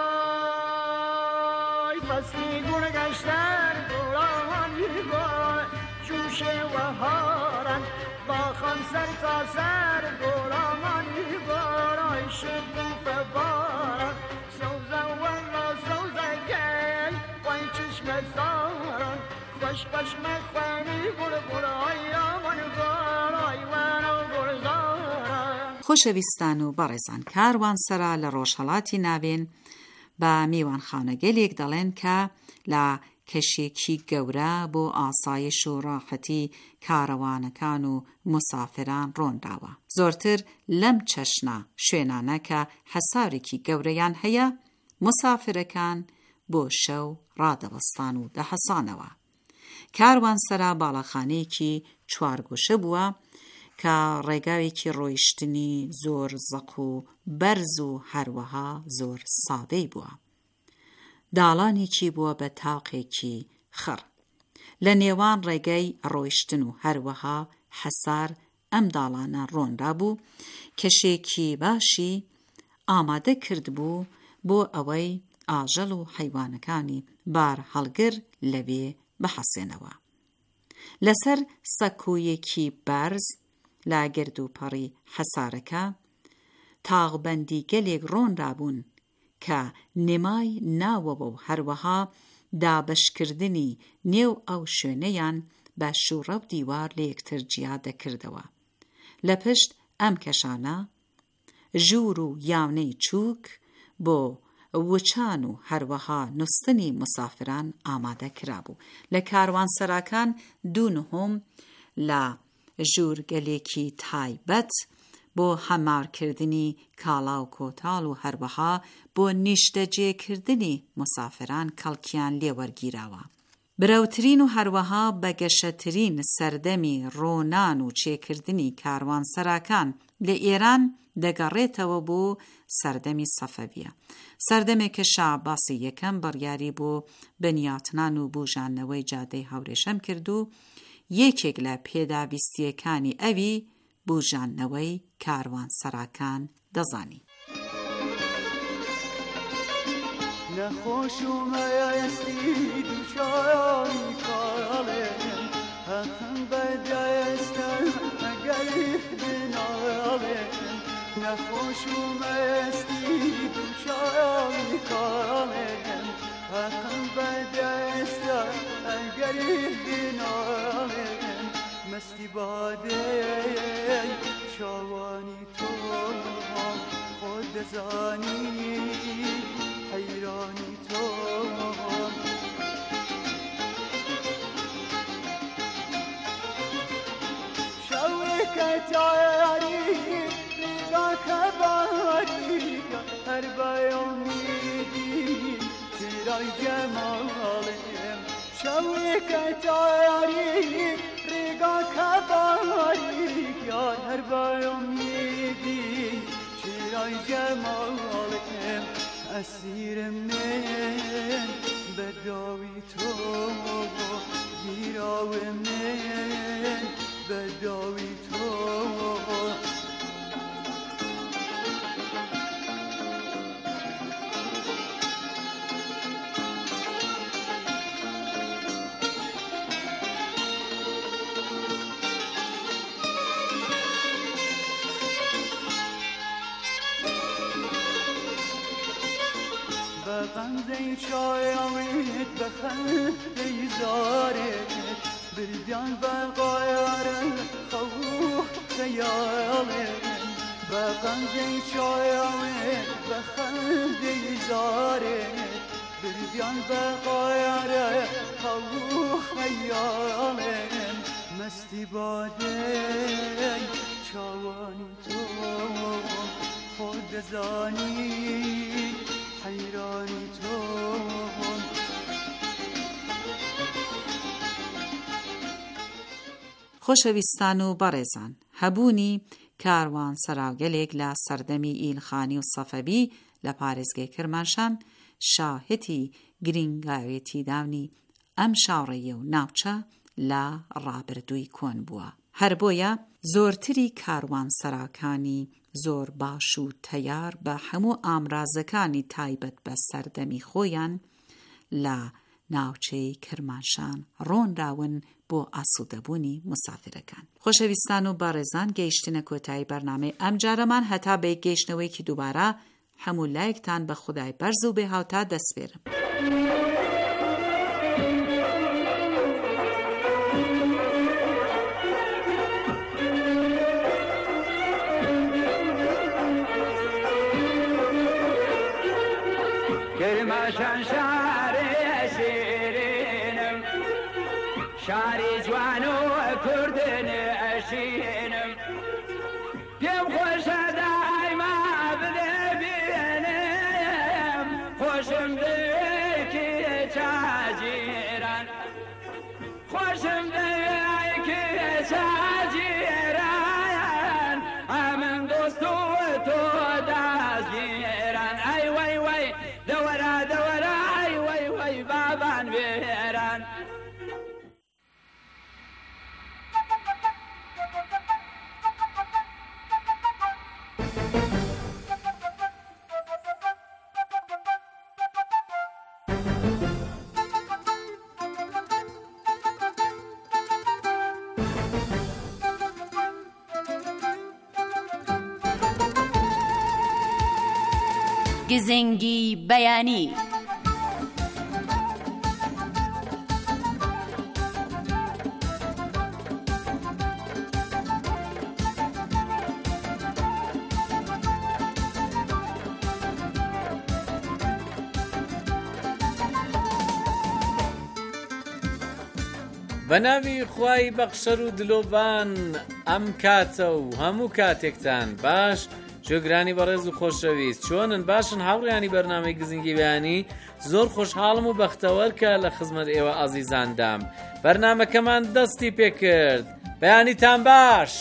Speaker 7: فصلی گورگەشتر گوڵاوانی گۆڵ جوشێ وەهارن باخەم سەر تا سەر گوڵاوانی گۆڵای شت و فەبارن سەوزە وەڵا سەوزەکەی وای چشمە سارن خوش بەشمە خوێنی گوڵگوڵای ئەوەن گۆڵای وەنە گوڵزارن.
Speaker 6: خۆشەویستان و بەڕێزان، کاروانسەرا لە ڕۆژهەڵاتی ناوێن بە میوانخانەگەلێک دەڵێن کە لە کەشێکی گەورە بۆ ئاسایش و ڕاحەتی کاروانەکان و مسافران ڕۆنداوە. زۆرتر لەم چەشنە شوێنانە کە حەسارێکی گەورەیان هەیە، مسافرەکان بۆ شەو ڕادەوەستان و دەحەسانەوە. کاروانسەرا باڵەخانەیەکی چوارگۆشە بووە کە ڕێگاوێکی ڕۆیشتنی زۆر زەق و بەرز و هەروەها زۆر سادەی بووە. داڵانێکی بووە بە تاقێکی خڕ لە نێوان ڕێگەی ڕۆیشتن و هەروەها حەسار ئەم داڵانە ڕۆندا بوو. کەشێکی باشی ئامادە کرد بوو بۆ ئەوەی ئاژەڵ و حەیوانەکانی بار هەڵگر لەوێ بەحەسێنەوە. لەسەر سەکۆیەکی بەرز لا گرد و پەڕی حەسارەکە تاغبەندی گەلێک ڕۆنرابوون کە نێمای ناوەوە و هەروەها دابەشکردنی نێو ئەو شوێنەیان بە شوڕە و دیوار لە یەکتر جیا دەکردەوە. لە پشت ئەم کەشانە ژوور و یاونەی چووک بۆ وچان و هەروەها نوستنی مسافران ئامادە کرابوو. لە کاروانسەراکان 2/9 لە ژوورگەلێکی تایبەت بۆ هەمارکردنی کاڵا و کۆتاڵ و هەروەها بۆ نیشتەجێکردنی مسافران کەڵکیان لێوەرگیراوە. براوترین و هەروەها بەگەشەترین سەردەمی ڕۆنان و چێکردنی کاروانسەراکان لە ئێران دەگەڕێتەوە بۆ سەردەمی سەفەویە، سەردەمێک کە شاه عەباسی یەکەم بڕیاری بۆ بنیاتنان و بوژانەوەی جادەی هەورێشەم کرد و یەکێک لە پێداویستیەکانی ئەوی بوژانەوەی کاروانسەراکان دەزانی.
Speaker 7: نەخۆش و مەیەستی دووشایانی کاڵێن هەم بەدەستن ئەگەری بناڵێن نەخۆش و مەیەستی دووشایانی کاڵێن هەم بەدەستن ئەگەری بناڵێن مەستی بادەی چاوانی تۆ خۆت دەزانی حیرانی تۆ شەوێکە تایاری ریگاکە باریگە هەر بەیۆمیدی چرای جەماڵێم شەوێکە تایاری ریگاکە باریگە هەر بەیۆمیدی چرای جەماڵێم ئەسیرم من بەداوی تۆ گیراوم من بەداوی تۆ بەغەمزەی شایەوێت بەخەندەی زارێت بردیان بەغایارە خەووو خەیاڵێن بەغەمزەی شایەوێت بەخەندەی زارێت بردیان بەغایارە خەووو خەیاڵێن مەستی بادەی چاوانی تۆ خۆت دەزانی حیرانی تۆ
Speaker 6: خۆشەویستان و بەڕێزان، هەبوونی کاروان سەراوگەلێک لە سەردەمی ئیلخانی و سەفەوی لە پارێزگای کرماشان شاهێتی گرنگاوێتی داونی ئەم شاڕێیە و ناوچە لە ڕابردووی کۆن بووە. هەر بۆیە زۆرتری کاروان سەراکانی زۆر باش و تەیار بە هەموو ئامرازەکانی تایبەت بە سەردەمی خۆیان لە ناوچەی کرماشان ڕۆنراون بۆ ئاسوودەبوونی مسافرەکان. خۆشەویستان و بەڕێزان، گەیشتنە کۆتایی بەرنامەی ئەم جارەمان هەتا بە گەیشتنەوەیکی دووبارە هەموو لایەکتان بە خودای بەرز و بێهاوتا دەسپێرم.
Speaker 3: کرماشان شاری شیرینم شاری جوان و کردن اشینم پیم خوشه دایما بده بینم خوشم دیکی چاجیران خوشم دیکی چاجیران امن دوستو تو دازگیران ای وی وی دورا دورا ای وی وی بابان بیران
Speaker 8: گزنگی بەیانی.
Speaker 9: بەناوی خوای بەخشەر و دلۆبان ئەم کاتە و هەموو کاتێکتان باش. جێگرانی بەڕێز و خۆشەویست چۆنن؟ باشن هاوڕێیانی بەرنامەی گزنگی بەیانی. زۆر خۆشحاڵم و بەختەوەرکە لە خزمەت ئێوە ئازیزاندام. بەرنامەکەمان دەستی پێکرد. بەیانیتان باش.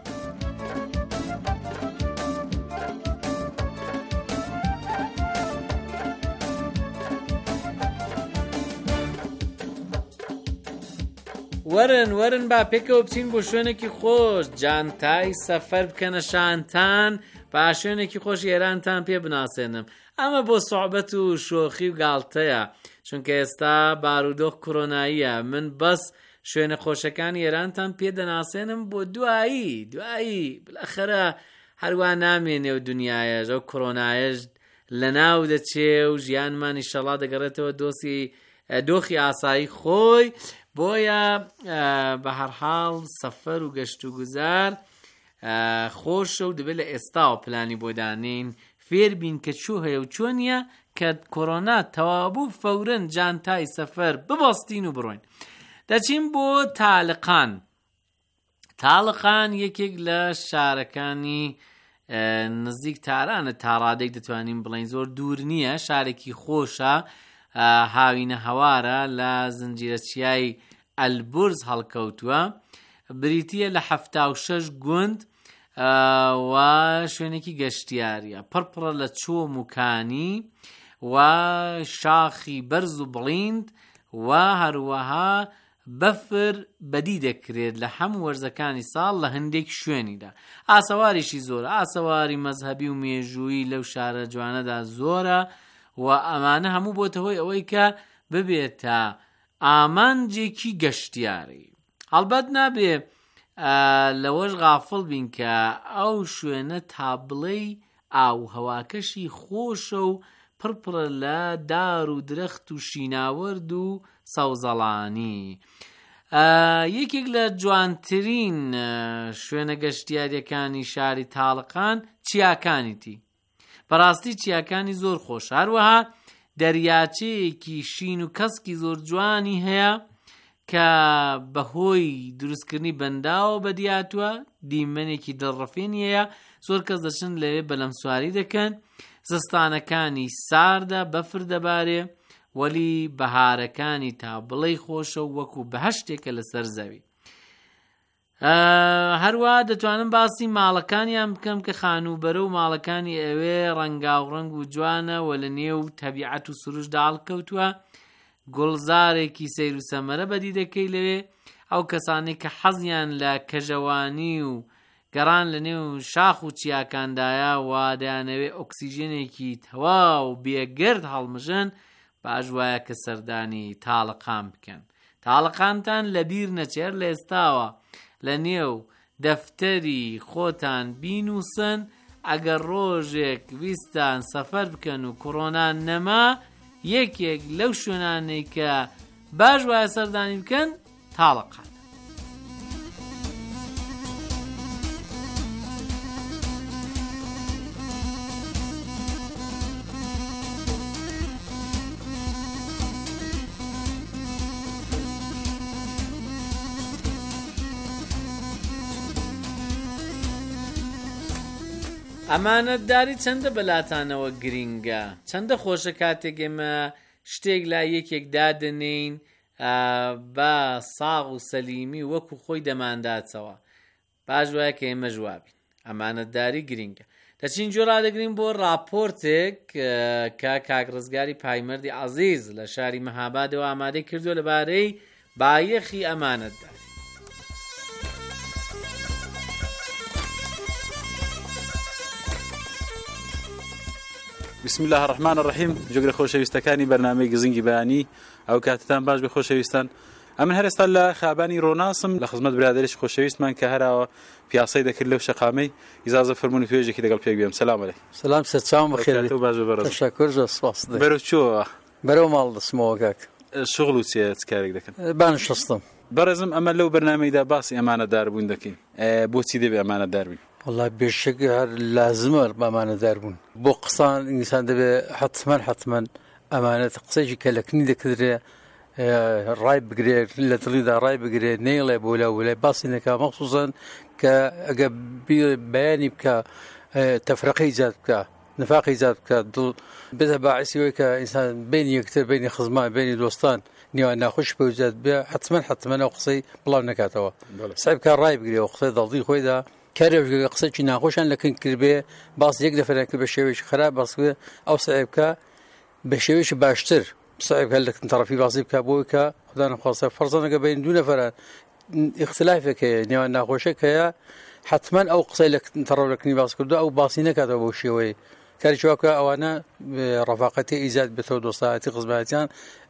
Speaker 9: وەرن با پێکەوە بچین بۆ شوێنێکی خۆش، جانتای سەفەر بکەنە شانتان، با شوێنێکی خۆش ئێرانتان پێ بناسێنم. ئەمە بۆ سوحبەت و شۆخی و گاڵتەیە، چونکە ئێستا بارودۆخ کۆرۆناییە. من بەس شوێنە خۆشەکانی ئێرانتان پێ دەناسێنم بۆ دوایی بلاخەرە هەروە نامێنێ و دنیایەش ئەو کۆرۆنایەش لە ناو دەچێ و ژیانمان ئیشەڵا دەگەڕێتەوە دۆخی ئاسایی خۆی. بۆیە بە هەرحاڵ سەفەر و گەشت و گوزار خۆشە و دەبێت لە ئێستاوە پلانی بۆ دانین، فێر بین کە چوو هەیە و چۆنیە کە کۆرۆنا تەوابوو فەورەن جانتای سەفەر ببەستین و بڕۆین. دەچین بۆ تاڵقان یەکێک لە شارەکانی نزیک تارانە، تا ڕادێک دەتوانین بڵین زۆر دوور نییە، شارێکی خۆشە، هاوینە هەوارە، لە زنجیرە چیای ئەلبورز هەڵکەوتووە، بریتیە لە 76 گوند و شوێنێکی گەشتیاریە، پڕپڕە لە چۆم و کانی و شاخی بەرز و بڵیند و هەروەها بەفر بەدی دەکرێت لە هەموو وەرزەکانی ساڵ لە هەندێک شوێنیدا. ئاسەواریشی زۆرە، ئاسەواری مەزهەبی و مێژووی لەو شارە جوانەدا زۆرە و ئەمانە هەموو بۆتە هۆی ئەوەی کە ببێتە ئامانجێکی گەشتیاری. هەڵبەت نابێ لەوەش غافڵ بین کە ئەو شوێنە تابڵەی ئاو هەواکەشی خۆشە و پڕپڕە لە دار و درەخت و شیناوەرد و سەوزەڵانی. یەکێک لە جوانترین شوێنە گەشتیاریەکانی شاری تاڵقان چیاکانیتی. بەڕاستی چیاکانی زۆر خۆش، هەروەها دەریاچەیەکی شین و کەسکی زۆر جوانی هەیە کە بەهۆی دروستکردنی بەنداوە بەدیاتوە، دیمەنێکی دڵڕەفێنی هەیە، زۆر کەس دەچن لەوێ بەلەمسواری دەکەن. زستانەکانی ساردا بەفر دەبارێ، وەلی بەهارەکانی تابڵەی خۆشە و وەکو بەهەشتێکە لەسەر زەوی. هەروە دەتوانم باسی ماڵەکانیان بکەم کە خانوبەرە و ماڵەکانی ئەوێ ڕەنگاوڕەنگ و جوانە و لە نێو تەبیعەت و سروشدا هەڵکەوتووە. گوڵزارێکی سەیر و سەمەرە بەدی دەکەی لەوێ. ئەو کەسانی کە حەزیان لە کەژەوانی و گەڕان لە نێو شاخ و چیاکاندایە و دەیانەوێ ئۆکسیژنێکی تەواو بێگرد هەڵمژن، باش وایە کە سەردانی تاڵقان بکەن. تاڵقانتان لە بیر نەچێر لە ئێستاوە لە نێو دەفتەری خۆتان بینووسن، ئەگەر ڕۆژێک ویستان سەفەر بکەن و کۆڕۆنان نەما، یەکێک لەو شوێنانەی کە باش وایە سەردانی بکەن تاڵقان. ئەمانەتداری چەندە بەلاتانەوە گرینگە، چەندە خۆشە کاتێک ئێمە شتێک لا یەکێک دادنین بە ساغ و سەلیمی وەکو خۆی دەمانداچەوە، باش وایە کە ئێمە جوابین. ئەمانەتداری گرینگە. دەچین جۆرا دەگرین بۆ راپۆرتێک کە کاک ڕزگاری پایمەردی عەزیز لە شاری مەهابادەوە ئامادەی کردووە لەبارەی بایەخی ئەمانەتداری.
Speaker 10: بسم الله الرحمن الرحیم. جۆگرە خۆشەویستەکانی بەرنامەی گزنگی بەیانی، ئەو کاتتان باش بێ خۆشەویستان. ئەمن هەرێستا لە خابانی ڕۆناسم لە خزمەت برادریش خۆشەویستمان کە هەراوە پیاسەی دەکرد لەو شەقامەی ئیزازە فەرموونی توێژێکی لەگەڵ پێک بێم. سلام عەلەیکم.
Speaker 11: سلام سەرچاوم بەخێر تەشەکر زۆر سپاس دەکەم.
Speaker 10: بەرەو چۆوە؟
Speaker 11: بەرەو ماڵ دەچمەوە کاک.
Speaker 10: شغل و چ کارێک دەکەن؟
Speaker 11: بانشستم.
Speaker 10: بەڕێزم ئەمە لەو بەرنامەیدا باسی ئەمانەدار بوون دەکەین. بۆچی دەبێ ئەمانەدار بین؟
Speaker 11: والله بێشک هەر لازمە ئەمانەدار بوون. بۆ قسان ئینسان دەبێ حتمەن ئەمانەت قسەیەکی کەلەکنی دەکردرێ ڕای بگرێ لە دڵیدا ڕای بگرێ نێڵێ بۆ لای باسی نەکا مەخصوصەن کە ئەگە بەیانی بکە تەفرەقەی ایجاد بکە نفاقی ایجاد بکە دڵ بێتە باعثی وەی کە ئینسان بینی یەکتر بینی خزمان بینی دۆستان نێوان ناخۆش بە ایجاد بێ حتمەن ئەو قسەی بڵاو نەکاتەوە سعی بکە ڕای بگرێ و قسەی دڵی خۆیدا کارێک قسەی ناخۆشیان لەکن کردبێ باس یەک دەفەرێک بە شێوەیەکی خراپ باس بێ ئەو سعی بکە بە شێوەیەکی باشتر صعب هلك طرفي بازيب كابويكا خدانا خاصة فرضنا بين دون فرق اختلافك يعني ناقوشك يا حتما او قصي لك ترى لك نباس كردو او باصينه كاتبو شوي كاري شوكا او انا رفاقتي ايزاد بتودو ساعتي قزباتيان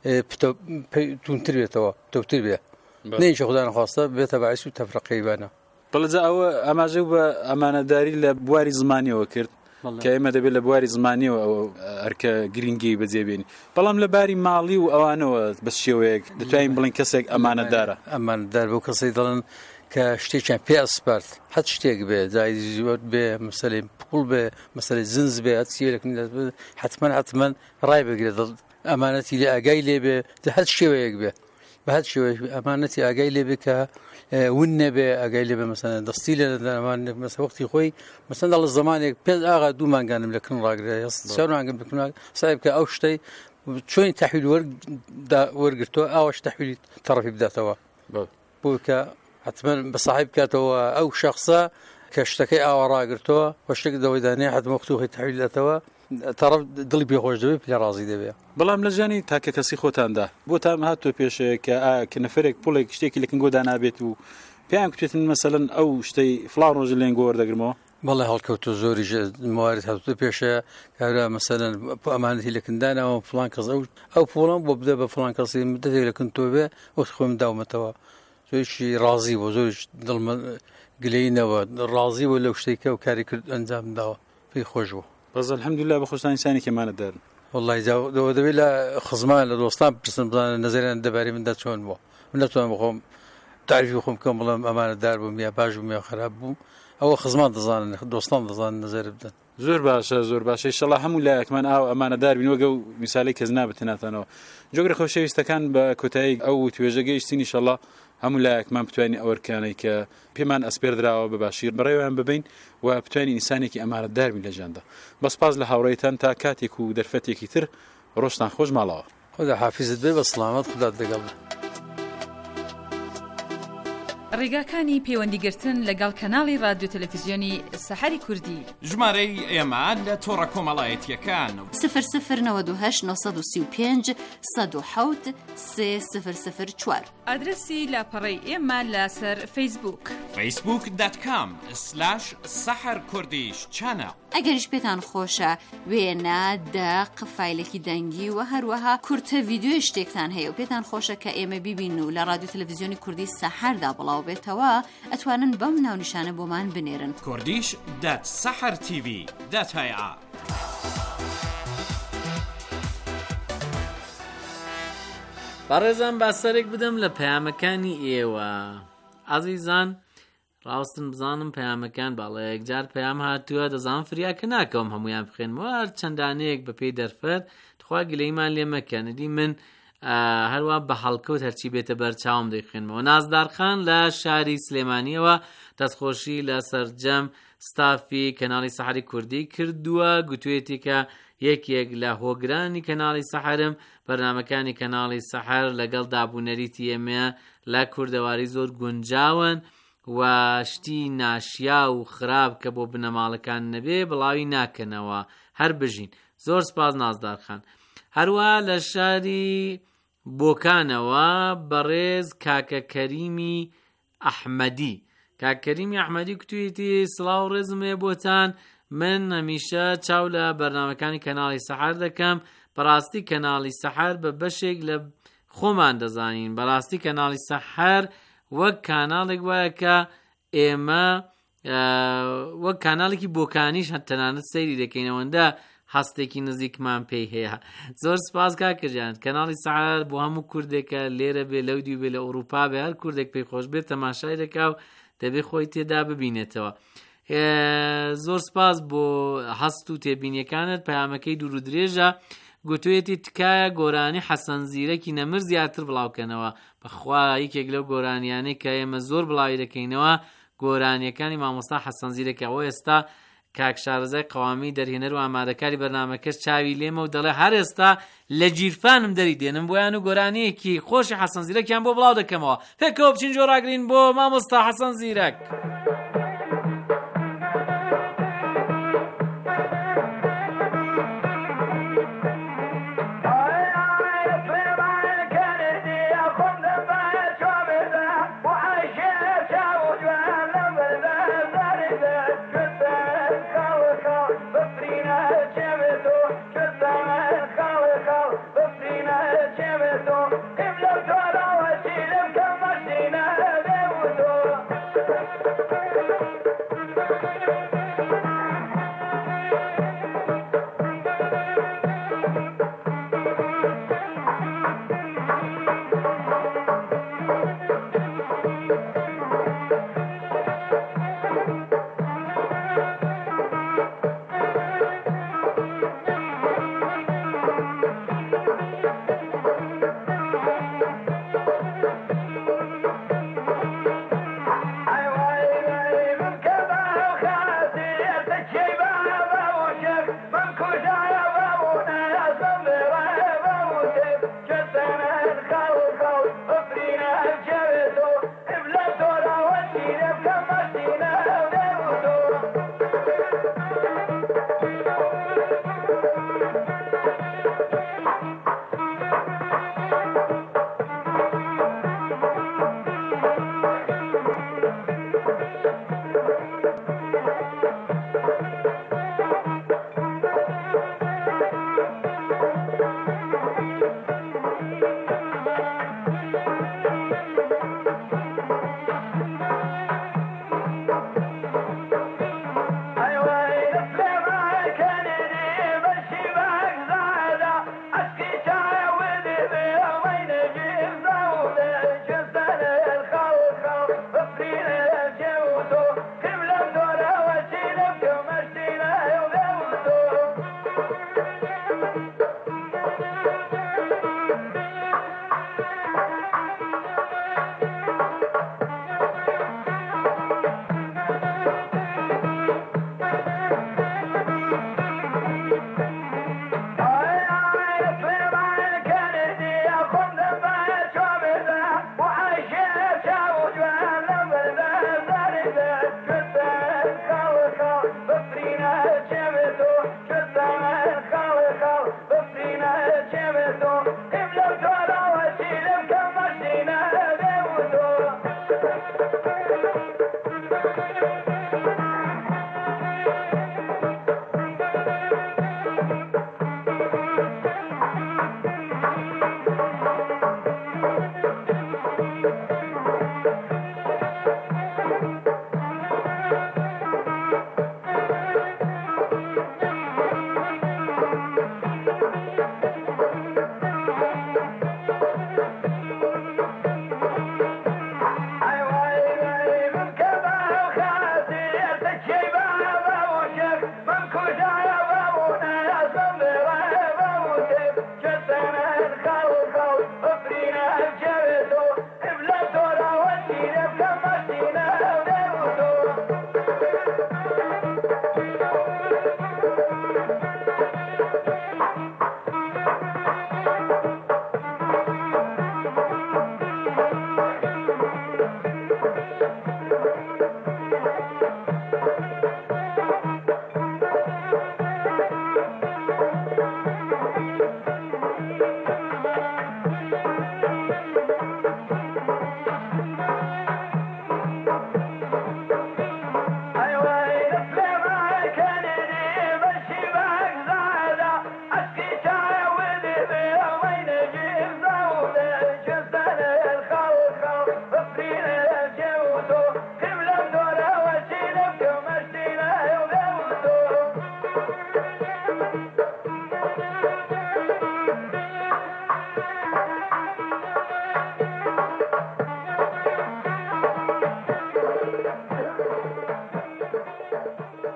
Speaker 11: تنتربيه تربيه نيش خدانا خاصة بتبعش تفرقي بانا
Speaker 10: بلزا او اما جوب امانه لە بواری زمانیەوە کرد کە ئێمە دەبێت لە بواری زمانیەوە ئەو ئەرکە گرنگی بەجێبێنی بەڵام لە باری ماڵی و ئەوانەوە بە شێوەیەک دەتوانین بڵین کەسێک ئەمانەدارە
Speaker 11: ئەمانەدار بۆ کەسەی دەڵێن کە شتێکیان پێ ئەسپارت هەت شتێک بێ جایزی زیوت بێ مەسەلەی پوڵ بێ مەسەلەی زنز بێ هەت شتێک حتمەن ڕای بگرێت ئەمانەتی لێ ئاگای لێ بێ هەت شێوەیەک بێ بە هەت شێوەیەک ئەمانەتی ئاگای لێ بێ کە ون نەبێ ئەگەی لێ بێ مەسەلەن دەستی لە مەسە وەختی خۆی مەسەن دەڵ زمانێک پێ ئاغا دوومانگانم لە کن ڕاگرێ چاوانگەم بکن سای بکە ئەو شتەی چۆنی تەحویل وەرگرتەوە ئاوەش تەحویلی تەڕەفی بداتەوە بۆ کە حتمەن بە ساحیب بکاتەوە ئەو شەخصە کە شتەکەی ئاوا ڕاگرتەوە بە شتێک دەوەی دانێ حتمە وەختوخی تەحویل داتەوە تەڕەف دڵی پێخۆش دەبێت پێ ڕازی دەبێ
Speaker 10: بەڵام لە ژیانی تاکە کەسی خۆتاندا بۆ تام هاتووە پێشەیە کە نەفرێک پوڵێک شتێکی لە کنگۆدا نابێت و پێیان کوتێتن مەسەلەن ئەو شتەی فڵاو ڕۆژ لێنگۆ وەردەگرمەوە
Speaker 11: بەڵێ هەڵکەوتو زۆری موارد هاتووە پێشەیە کارا مەسەلەن ئەمانەتی لە کندانەوە فڵان کەس ئەو پوڵم بۆ بدە بە فڵان کەسی مدەتێک لە کن تۆ بێ وەخت خۆم داومەتەوە زۆریشی ڕازی بۆ زۆریش دڵمە گلەینەوە ڕازی بۆ لەو شتێکە و کاری کرد ئەنجام داوە پێی خۆش بوو
Speaker 10: بەس الحەمدولله بە خۆشتان ئینسانێکی ئەمانەدارن
Speaker 11: والله دەبێت لە خزمان لە دۆستان پرسم بزانە نەزەریان دەبارەی مندا چۆن بووە من نەتوانم بخۆم تعریفی خۆم بکەم بڵێم ئەمانەدار بووم یا باش بووم یا خراپ بووم ئەوە خزمان دەزانن دۆستان دەزانن نەزەر بدەن
Speaker 10: زۆر باشە ئینشەڵڵا هەموو لایەکمان ئەمانەدار بین وەگە و میساڵی کەس نابێتناتەنەوە جۆگرە خۆشەویستەکان بە کۆتایی ئەو توێژە گەیشتین ئینشەڵڵا هەموو لایەکمان بتوانین ئەوەرکانەی کە پێمان ئەسپێردراوە بە باشی بەڕێوەیان ببین و بتوانین ئینسانێکی ئەمانەدار بین لە ژیاندا بەسپاس لە هاوڕێیتان تا کاتێک و دەرفەتێکی تر ڕۆژتان خۆش ماڵەوە
Speaker 11: خدا حافیزت بێ بە سڵامەت خودات دەگەڵ
Speaker 12: ڕێگاکانی پەیوەندیگرتن لەگەڵ کەناڵی رادیۆ تەلەڤیزیۆنی سەحەری کوردی
Speaker 4: ژمارەی ئێمە لە تۆڕە کۆمەڵایەتیەکان
Speaker 8: 009235 107 3004
Speaker 12: ئادرسی لاپەڕەی ئێمە لەسەر فەیسبوک
Speaker 4: facebook.com/saharkurdish
Speaker 8: ئەگەریش پێتان خۆشە وێنە دەق فایلێکی دەنگی و هەروەها کورتە ڤیدیۆ شتێکتان هەیە و پێتان خۆشە کە ئێمە بیبین و لە رادیۆ تەلەڤیزیۆنی کوردی سەحەردا بڵاو بێتەوە ئەتوانن بەم ناونیشانە بۆمان بنێرن
Speaker 4: kurdish.sahartv.ir
Speaker 9: بەڕێزان باسەرێک بدەم لە پەیامەکانی ئێوە عەزیزان ڕاستن بزانم پەیامەکان باڵێ یەکجار پەیام هاتووە دەزانم فریاکە ناکەم هەمویان بخێنمەوە هەر چەندانەیەک بە پێی دەرفەت خوا گلەیمان لێ مەکەنەدی من هەروە بە هەڵکەوت هەرچی بێتە بەرچاوم دەیخێنمەوە نازدارخان لە شاری سلێمانیەوە دەستخۆشی لە سەرجەم ستافی کەناڵی سەحەری کوردی کردووە گوتوێتی کە یەکێک لە هۆگرانی کەناڵی سەحەرم بەرنامەکانی کەناڵی سەحەر لەگەڵ دابوونەریتی ئێمە لە کوردەواری زۆر گونجاون و شتی ناشیا و خراپ کە بۆ بنەماڵەکان نەبێ بڵاوی ناکەنەوە هەر بژین زۆر سپاس نازدارخان هەروە لە شاری بۆکانەوە بەڕێز کاکە کەریمی ئەحمەدی کاکەریمی ئەحمەدی کوتویەتی سڵاو ڕێزمێ بۆتان من هەمیشە چاو لە بەرنامەکانی کەناڵی سەحەر دەکەم بەڕاستی کەناڵی سەحەر بە بەشێک لە خۆمان دەزانین بەڕاستی کەناڵی سەحەر وەک کاناڵێک وایە کە ئێمە وەک کاناڵێکی بۆکانیش تەنانەت سەیری دەکەینەوەندە هەستێکی نزیکمان پێی هەیە. زۆر سپاس کاکەجان. کەناڵی سەحەر بۆ هەموو کوردێکە لێرە بێ لەودی بێ لە ئەوروپا بێ هەر کوردێک پێی خۆش بێت تەماشای دەکا و دەبێ خۆی تێدا ببینێتەوە. زۆر سپاس بۆ هەست و تێبینیەکانت. پەیامەکەی دوور و درێژە گوتوێتی تکایە گۆرانی حەسەن زیرەکی نەمر زیاتر بڵاوکەنەوە. بەخوا یەکێک لەو گۆرانیانەی کە ئێمە زۆر بڵاوی دەکەینەوە گۆرانیەکانی مامۆستا حەسەن زیرەکەەوە. ئێستا کاک شارەزای قەوامی دەرهێنەر و ئامادەکاری بەرنامەکەش چاوی لێمە و دەڵێ هەر ئێستا لە جیرفانم دەری دێنم بۆیان و گۆرانیەکی خۆشی حەسەن زیرەکیان بۆ بڵاو دەکەمەوە. پێکەوە بچین جۆراگرین بۆ مامۆستا حەسەن زیرەک.
Speaker 3: Thank you.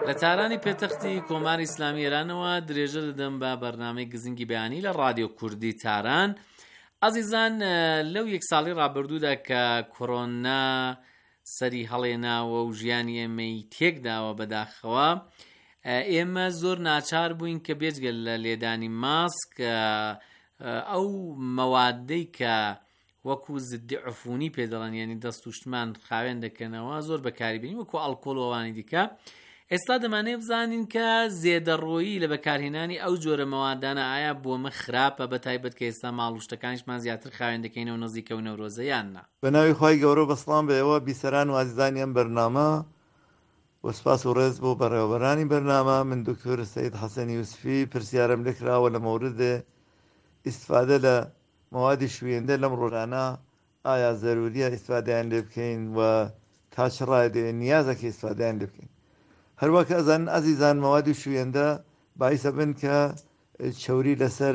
Speaker 9: لە تارانی پێتەختی کۆماری ئیسلامی ئێرانەوە درێژە دەدەم بە بەرنامەی گزنگی بەیانی لە رادیۆ کوردی تاران. ئازیزان، لەو یەک ساڵی ڕابردوودا کە کۆڕۆنا سەری هەڵێناوە و ژیانی ئێمەی تێکداوە بەداخەوە، ئێمە زۆر ناچار بووین کە بێجگە لە لێدانی ماسک ئەو مەوادەی کە وەکو زدی عفونی پێدەڵێن، یعنی دەست و شتمان خاوێن دەکەنەوە، زۆر بەکاری بینی وەکو ئەڵکۆڵ و ئەوانی دیکە. ئێستا دەمانێت بزانین کە زێدەڕۆیی لە بەکارهێنانی ئەو جۆرە مەوادانە ئایا بۆمە خراپە، بەتایبەت کە ئێستا ماڵ و شتەکانیشمان زیاتر خاوێن دەکەینەوە نزیکە و نەورۆزەیاننا.
Speaker 13: بە ناوی خوای گەورە بەسڵام بێەوە بیسەران و ئازیزانی ئەم بەرنامە و سپاس و ڕێز بۆ بەڕێوەبەرانی بەرنامە. من دکتۆر سەید حەسەنی یوسفی پرسیارم لێکراوە لە مەوردێ ئیستفادە لە مەوادی شوێندە لەم ڕۆژانە ئایا زەروریە ئیستفادەیان لێ بکەین و تا چ ڕایدێ نیازەکە ئیستفادەیان لێ بکەین. هەروە کە ئەزان ئازیزان مەوادی شوێندە باعیسە بن کە چەوری لەسەر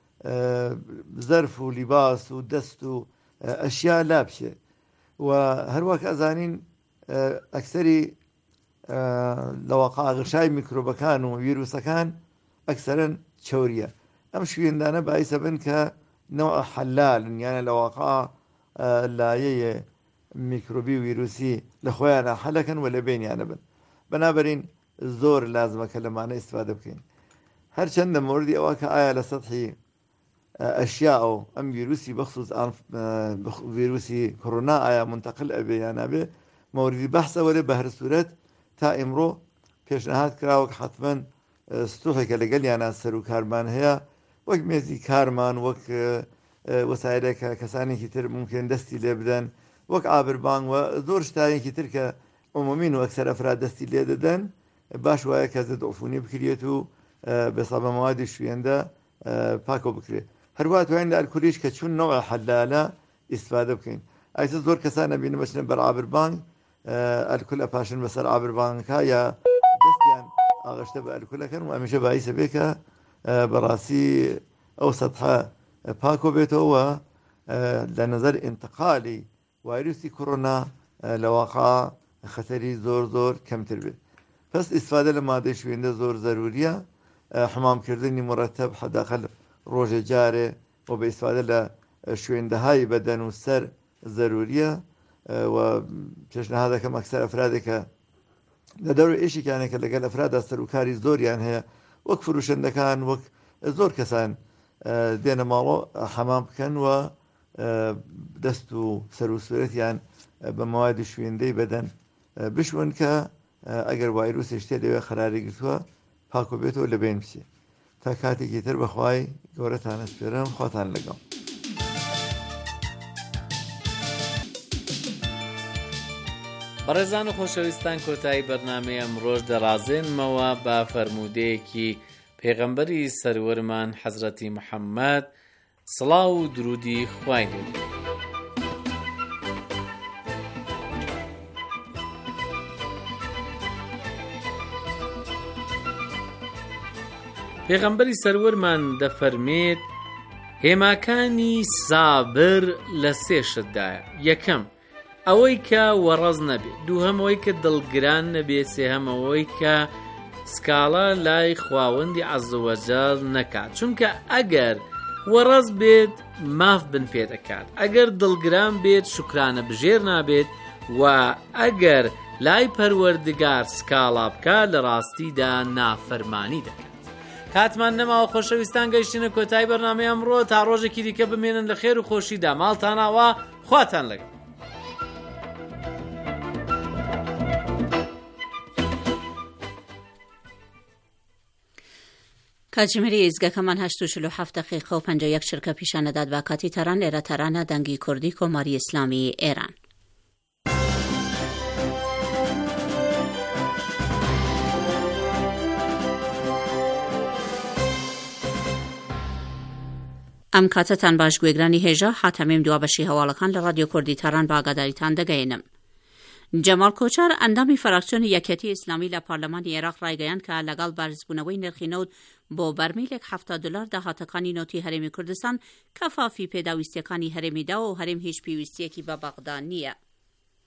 Speaker 13: زەرف و لیباس و دەست و ئەشیا لابشێ و هەروە کە ئەزانین ئەکسەری لەواقع غشای میکرۆبەکان و ویرۆسەکان ئەکسەرەن چەوریە. ئەم شوێندانە باعیسە بن کە نەوە حەلالن، یانە لەواقع لایەیە میکرۆبی ویرۆسی لە خۆیانە حەلەکەن و لە بینیانە بن. بەنابەرین زۆر لازمەکە لەمانە ئیستفادە بکەین، هەرچەندە موردی ئەوە کە ئایا لە سەطحی ئەشیا و ئەم ویرۆسی بەخصوص ویرۆسی کۆڕۆنا ئایا منتەقل ئەبێ یان نابێ موردی بەحسەوە لێ بە هەر سوورەت تا ئێمڕۆ پێشنەهات کراوە کە حتمەن ستوحێکە لەگەل یانە سەر و کارمان هەیە، وەک مێزی کارمان، وەک وەسایلێکە کەسانێکی تر ممکن دەستی لێ بدەن، وەک ئابربان و زۆر شتایەکی تر کە عمومین و ئەکسەر ئەفراد دەستی لێ دەدەن، باش وایە کە زەد عفونی بکرێت و بەسەبە مەوادی شوێندە پاکۆ بکرێت. هەروە توانین لە ئەلکۆلیش کە چون نەوە حەلالە ئیستفادە بکەین. ئایسە زۆر کەسان نەبینە بچنە بەر ئابربان ئەلکۆل ئەپاشن بەسەر ئابربانکە یا دەستیان ئاغشتە بە ئەلکۆلەکەن و ئەمیشە باعیسە بێ کە بەڕاستی ئەو سەطحە پاکۆ بێتەوە لە نەزەر ئینتقالی وایرۆسی کۆڕۆنا لە واقع خەتەری زۆر زۆر کەمتر بێت. پس ئیستفادە لە مادەی شوێندە زۆر زەروریە، حمامکردنی مرەتەب حەداقل ڕۆژێ جارێ و بە ئیستفادە لە شوێندەهای بەدەن و سەر زەروریە و پێشنەها دەکەم ئەکسەر ئەفرادێکە لە دەوری ئێشێکیانێکە لەگەل ئەفرادا سەر و کاری زۆریان هەیە، وەک فروشندەکان، وەک زۆر کەسان دێنە ماڵۆ حەمام بکەن و دەست و سەر و سوورەتیان بە مەوادی شوێندەی بەدەن بشون کە ئەگەر وایرۆسی شتێ لەوێ خەراری گرتووە پاکۆ بێتەوە لە بین بچێ. تا کاتێکی تر بەخوای گەورەتانە سپێرم، خواتان لەگەڵ.
Speaker 9: بەڕێزان و خۆشەویستان، کۆتایی بەرنامەی ئەمڕۆژ دەڕازێنمەوە بە فەرموودەیەکی پێغەمبەری سەروەرمان حەزرەتی محەممەد سڵاو و درودی خوای لێ بێت. پێغەمبەری سەروەرمان دەفەرمێت هێماکانی سابر لە سێ شتدایە: یەکەم ئەوەی کە وەڕەز نەبێت، دووهەم ئەوەی کە دڵگران نەبێت، سێهەم ئەوەی کە سکاڵا لای خواوەندی عەزەوەجەل نەکات، چونکە ئەگەر وەڕەز بێت ماف بن پێ دەکات، ئەگەر دڵگران بێت شوکرانە بژێر نابێت و ئەگەر لای پەروەردگار سکاڵا بکات لە ڕاستیدا نافەرمانی دەکات. کاتمان نەماوە خۆشەویستان، گەیشتنە کۆتایی بەرنامەی ئەمڕۆ، تا ڕۆژێکی دیکە بمێنن لە خێر و خۆشیدا. ماڵتاناوە، خواتان لەگەڵ.
Speaker 1: کاتژمێری ئێزگەکەمان 8:47 دقیقە و 51 چرکە پیشانەدات بە کاتی تەران لێرە تەرانە دەنگی کوردی کۆماری ئیسلامی ئێران. ئەم کاتتان باش گوێگرانی هێژە حاتەمیم دوا بەشی هەواڵەکان لە رادیۆ کوردی تەران بە ئاگاداریتان دەگەێنم. جەمال کۆچار ئەندامی فراکسیۆنی یەکێتی ئیسلامی لە پارلەمانی عێراق ڕایگەیاند کە لەگەڵ بارزبوونەوەی نرخی نەوت بۆ بەرمیلێک $70 داهاتەکانی نۆتی هەرێمی کوردستان کەفافی پێداویستیەکانی هەرێمیدا و هەرێم هیچ پێویستیەکی بە بەغدا نییە.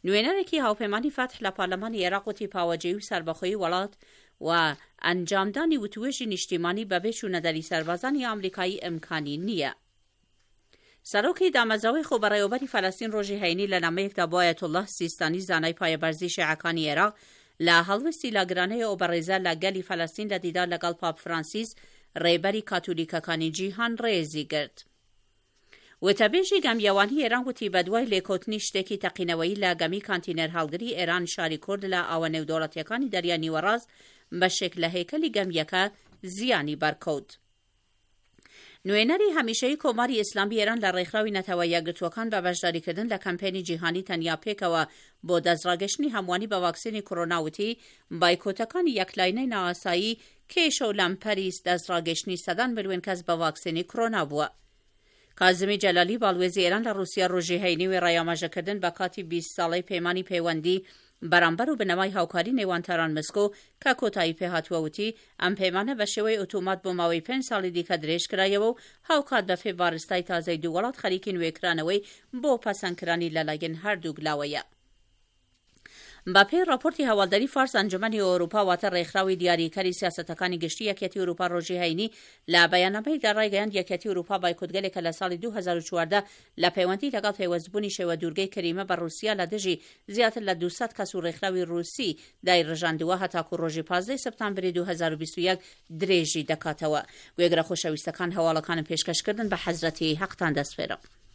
Speaker 1: نوێنەرێکی هاوپەیمانی فتح لە پارلەمانی عێراق وتی پاوەجێی و سەربەخۆیی وڵات و ئەنجامدانی وتوێژی نیشتیمانی بەبێ چوونەدەری سەربازانی ئامریکایی ئیمکانی نییە. سەرۆکی دامەزراوەی خۆبەڕێوەبەری فەلەستین ڕۆژی هەینی لە نامەیەکدا بۆ ئایەتوڵڵاه سیستانی زانای پایەبەرزی شیعەکانی عێراق لە هەڵوێستی لاگرانەیە ئەو بەڕێزە لە گەلی فەلەستین لە دیدار لەگەڵ پاپ فرانسیس ڕێبەری کاتولیکەکانی جیهان ڕێزی گرت. وتەبێژی گەمیەوانی ئێران وتی بەدوای لێکۆتنی شتێکی تەقینەوەی لە گەمی کانتینەر هەڵگری ئێران شاری کورد لە ئاوە نێودەوڵەتیەکانی دەریا نیوەڕاست بەشێک لە هێکەلی گەمیەکە زیانی بەرکەوت. نوێنەری هەمیشەیی کۆماری ئیسلامی ئێران لە ڕێکخراوی نەتەوە یەکگرتوەکان بە بەشداریکردن لە کەمپێنی جیهانی تەنیا پێکەوە بۆ دەستڕاگەشتنی هەموانی بە ڤاکسینی کۆرۆناوتی بایکۆتەکانی یەکلاینەی ناواسایی کێشە و لەمپەریس دەستڕاگەشتنی سەدان ملیۆن کەس بە ڤاکسینی کۆرۆنا بووە. کازمی جەلالی باڵوێزی ئێران لە رووسیا ڕۆژی هەینی وێ ڕایاماژەکردن بە کاتی 20 ساڵەی پەیمانی پەیوەندی بەرامبەر و بنەمای هاوکاری نێوان تەران مەسکۆ کە کۆتایی پێهاتووەوتی ئەم پەیمانە بە شێوەی ئۆتۆمات بۆ ماوەی 5 ساڵی دیکە درێژ کرایەوە و هاوکات بە فێڤارستای تازەی دوو وڵات خەریکی نوێکرانەوەی بۆ پەسەندکرانی لەلایەن هەردوو گلاوەیە. بە پێی راپۆرتی هەواڵدەری فارس ئەنجومەنی ئەوروپا واتە ڕێکخراوی دیاریکەری سیاسەتەکانی گشتی یەکێتی ئەوروپا ڕۆژی هەینی لە بەیاننامەیەکدا ڕایگەیاند یەکێتی ئەوروپا بایکۆتگەلێکە لە ساڵی 2014 لە پەیوەندی لەگەڵ پێوەستبوونی شێوە دوورگەی کەریمە بە رووسیا لە دژی زیاتر لە 200 کەس و ڕێکخراوی رووسی دایڕژاندووە هەتاکو ڕۆژی 15 سەپتامبری 2021 درێژی دەکاتەوە. گوێگرە خۆشەویستەکان هەواڵەکانم پێشکەشکردن بە حەزرەتی حەقتان دەسپێرم.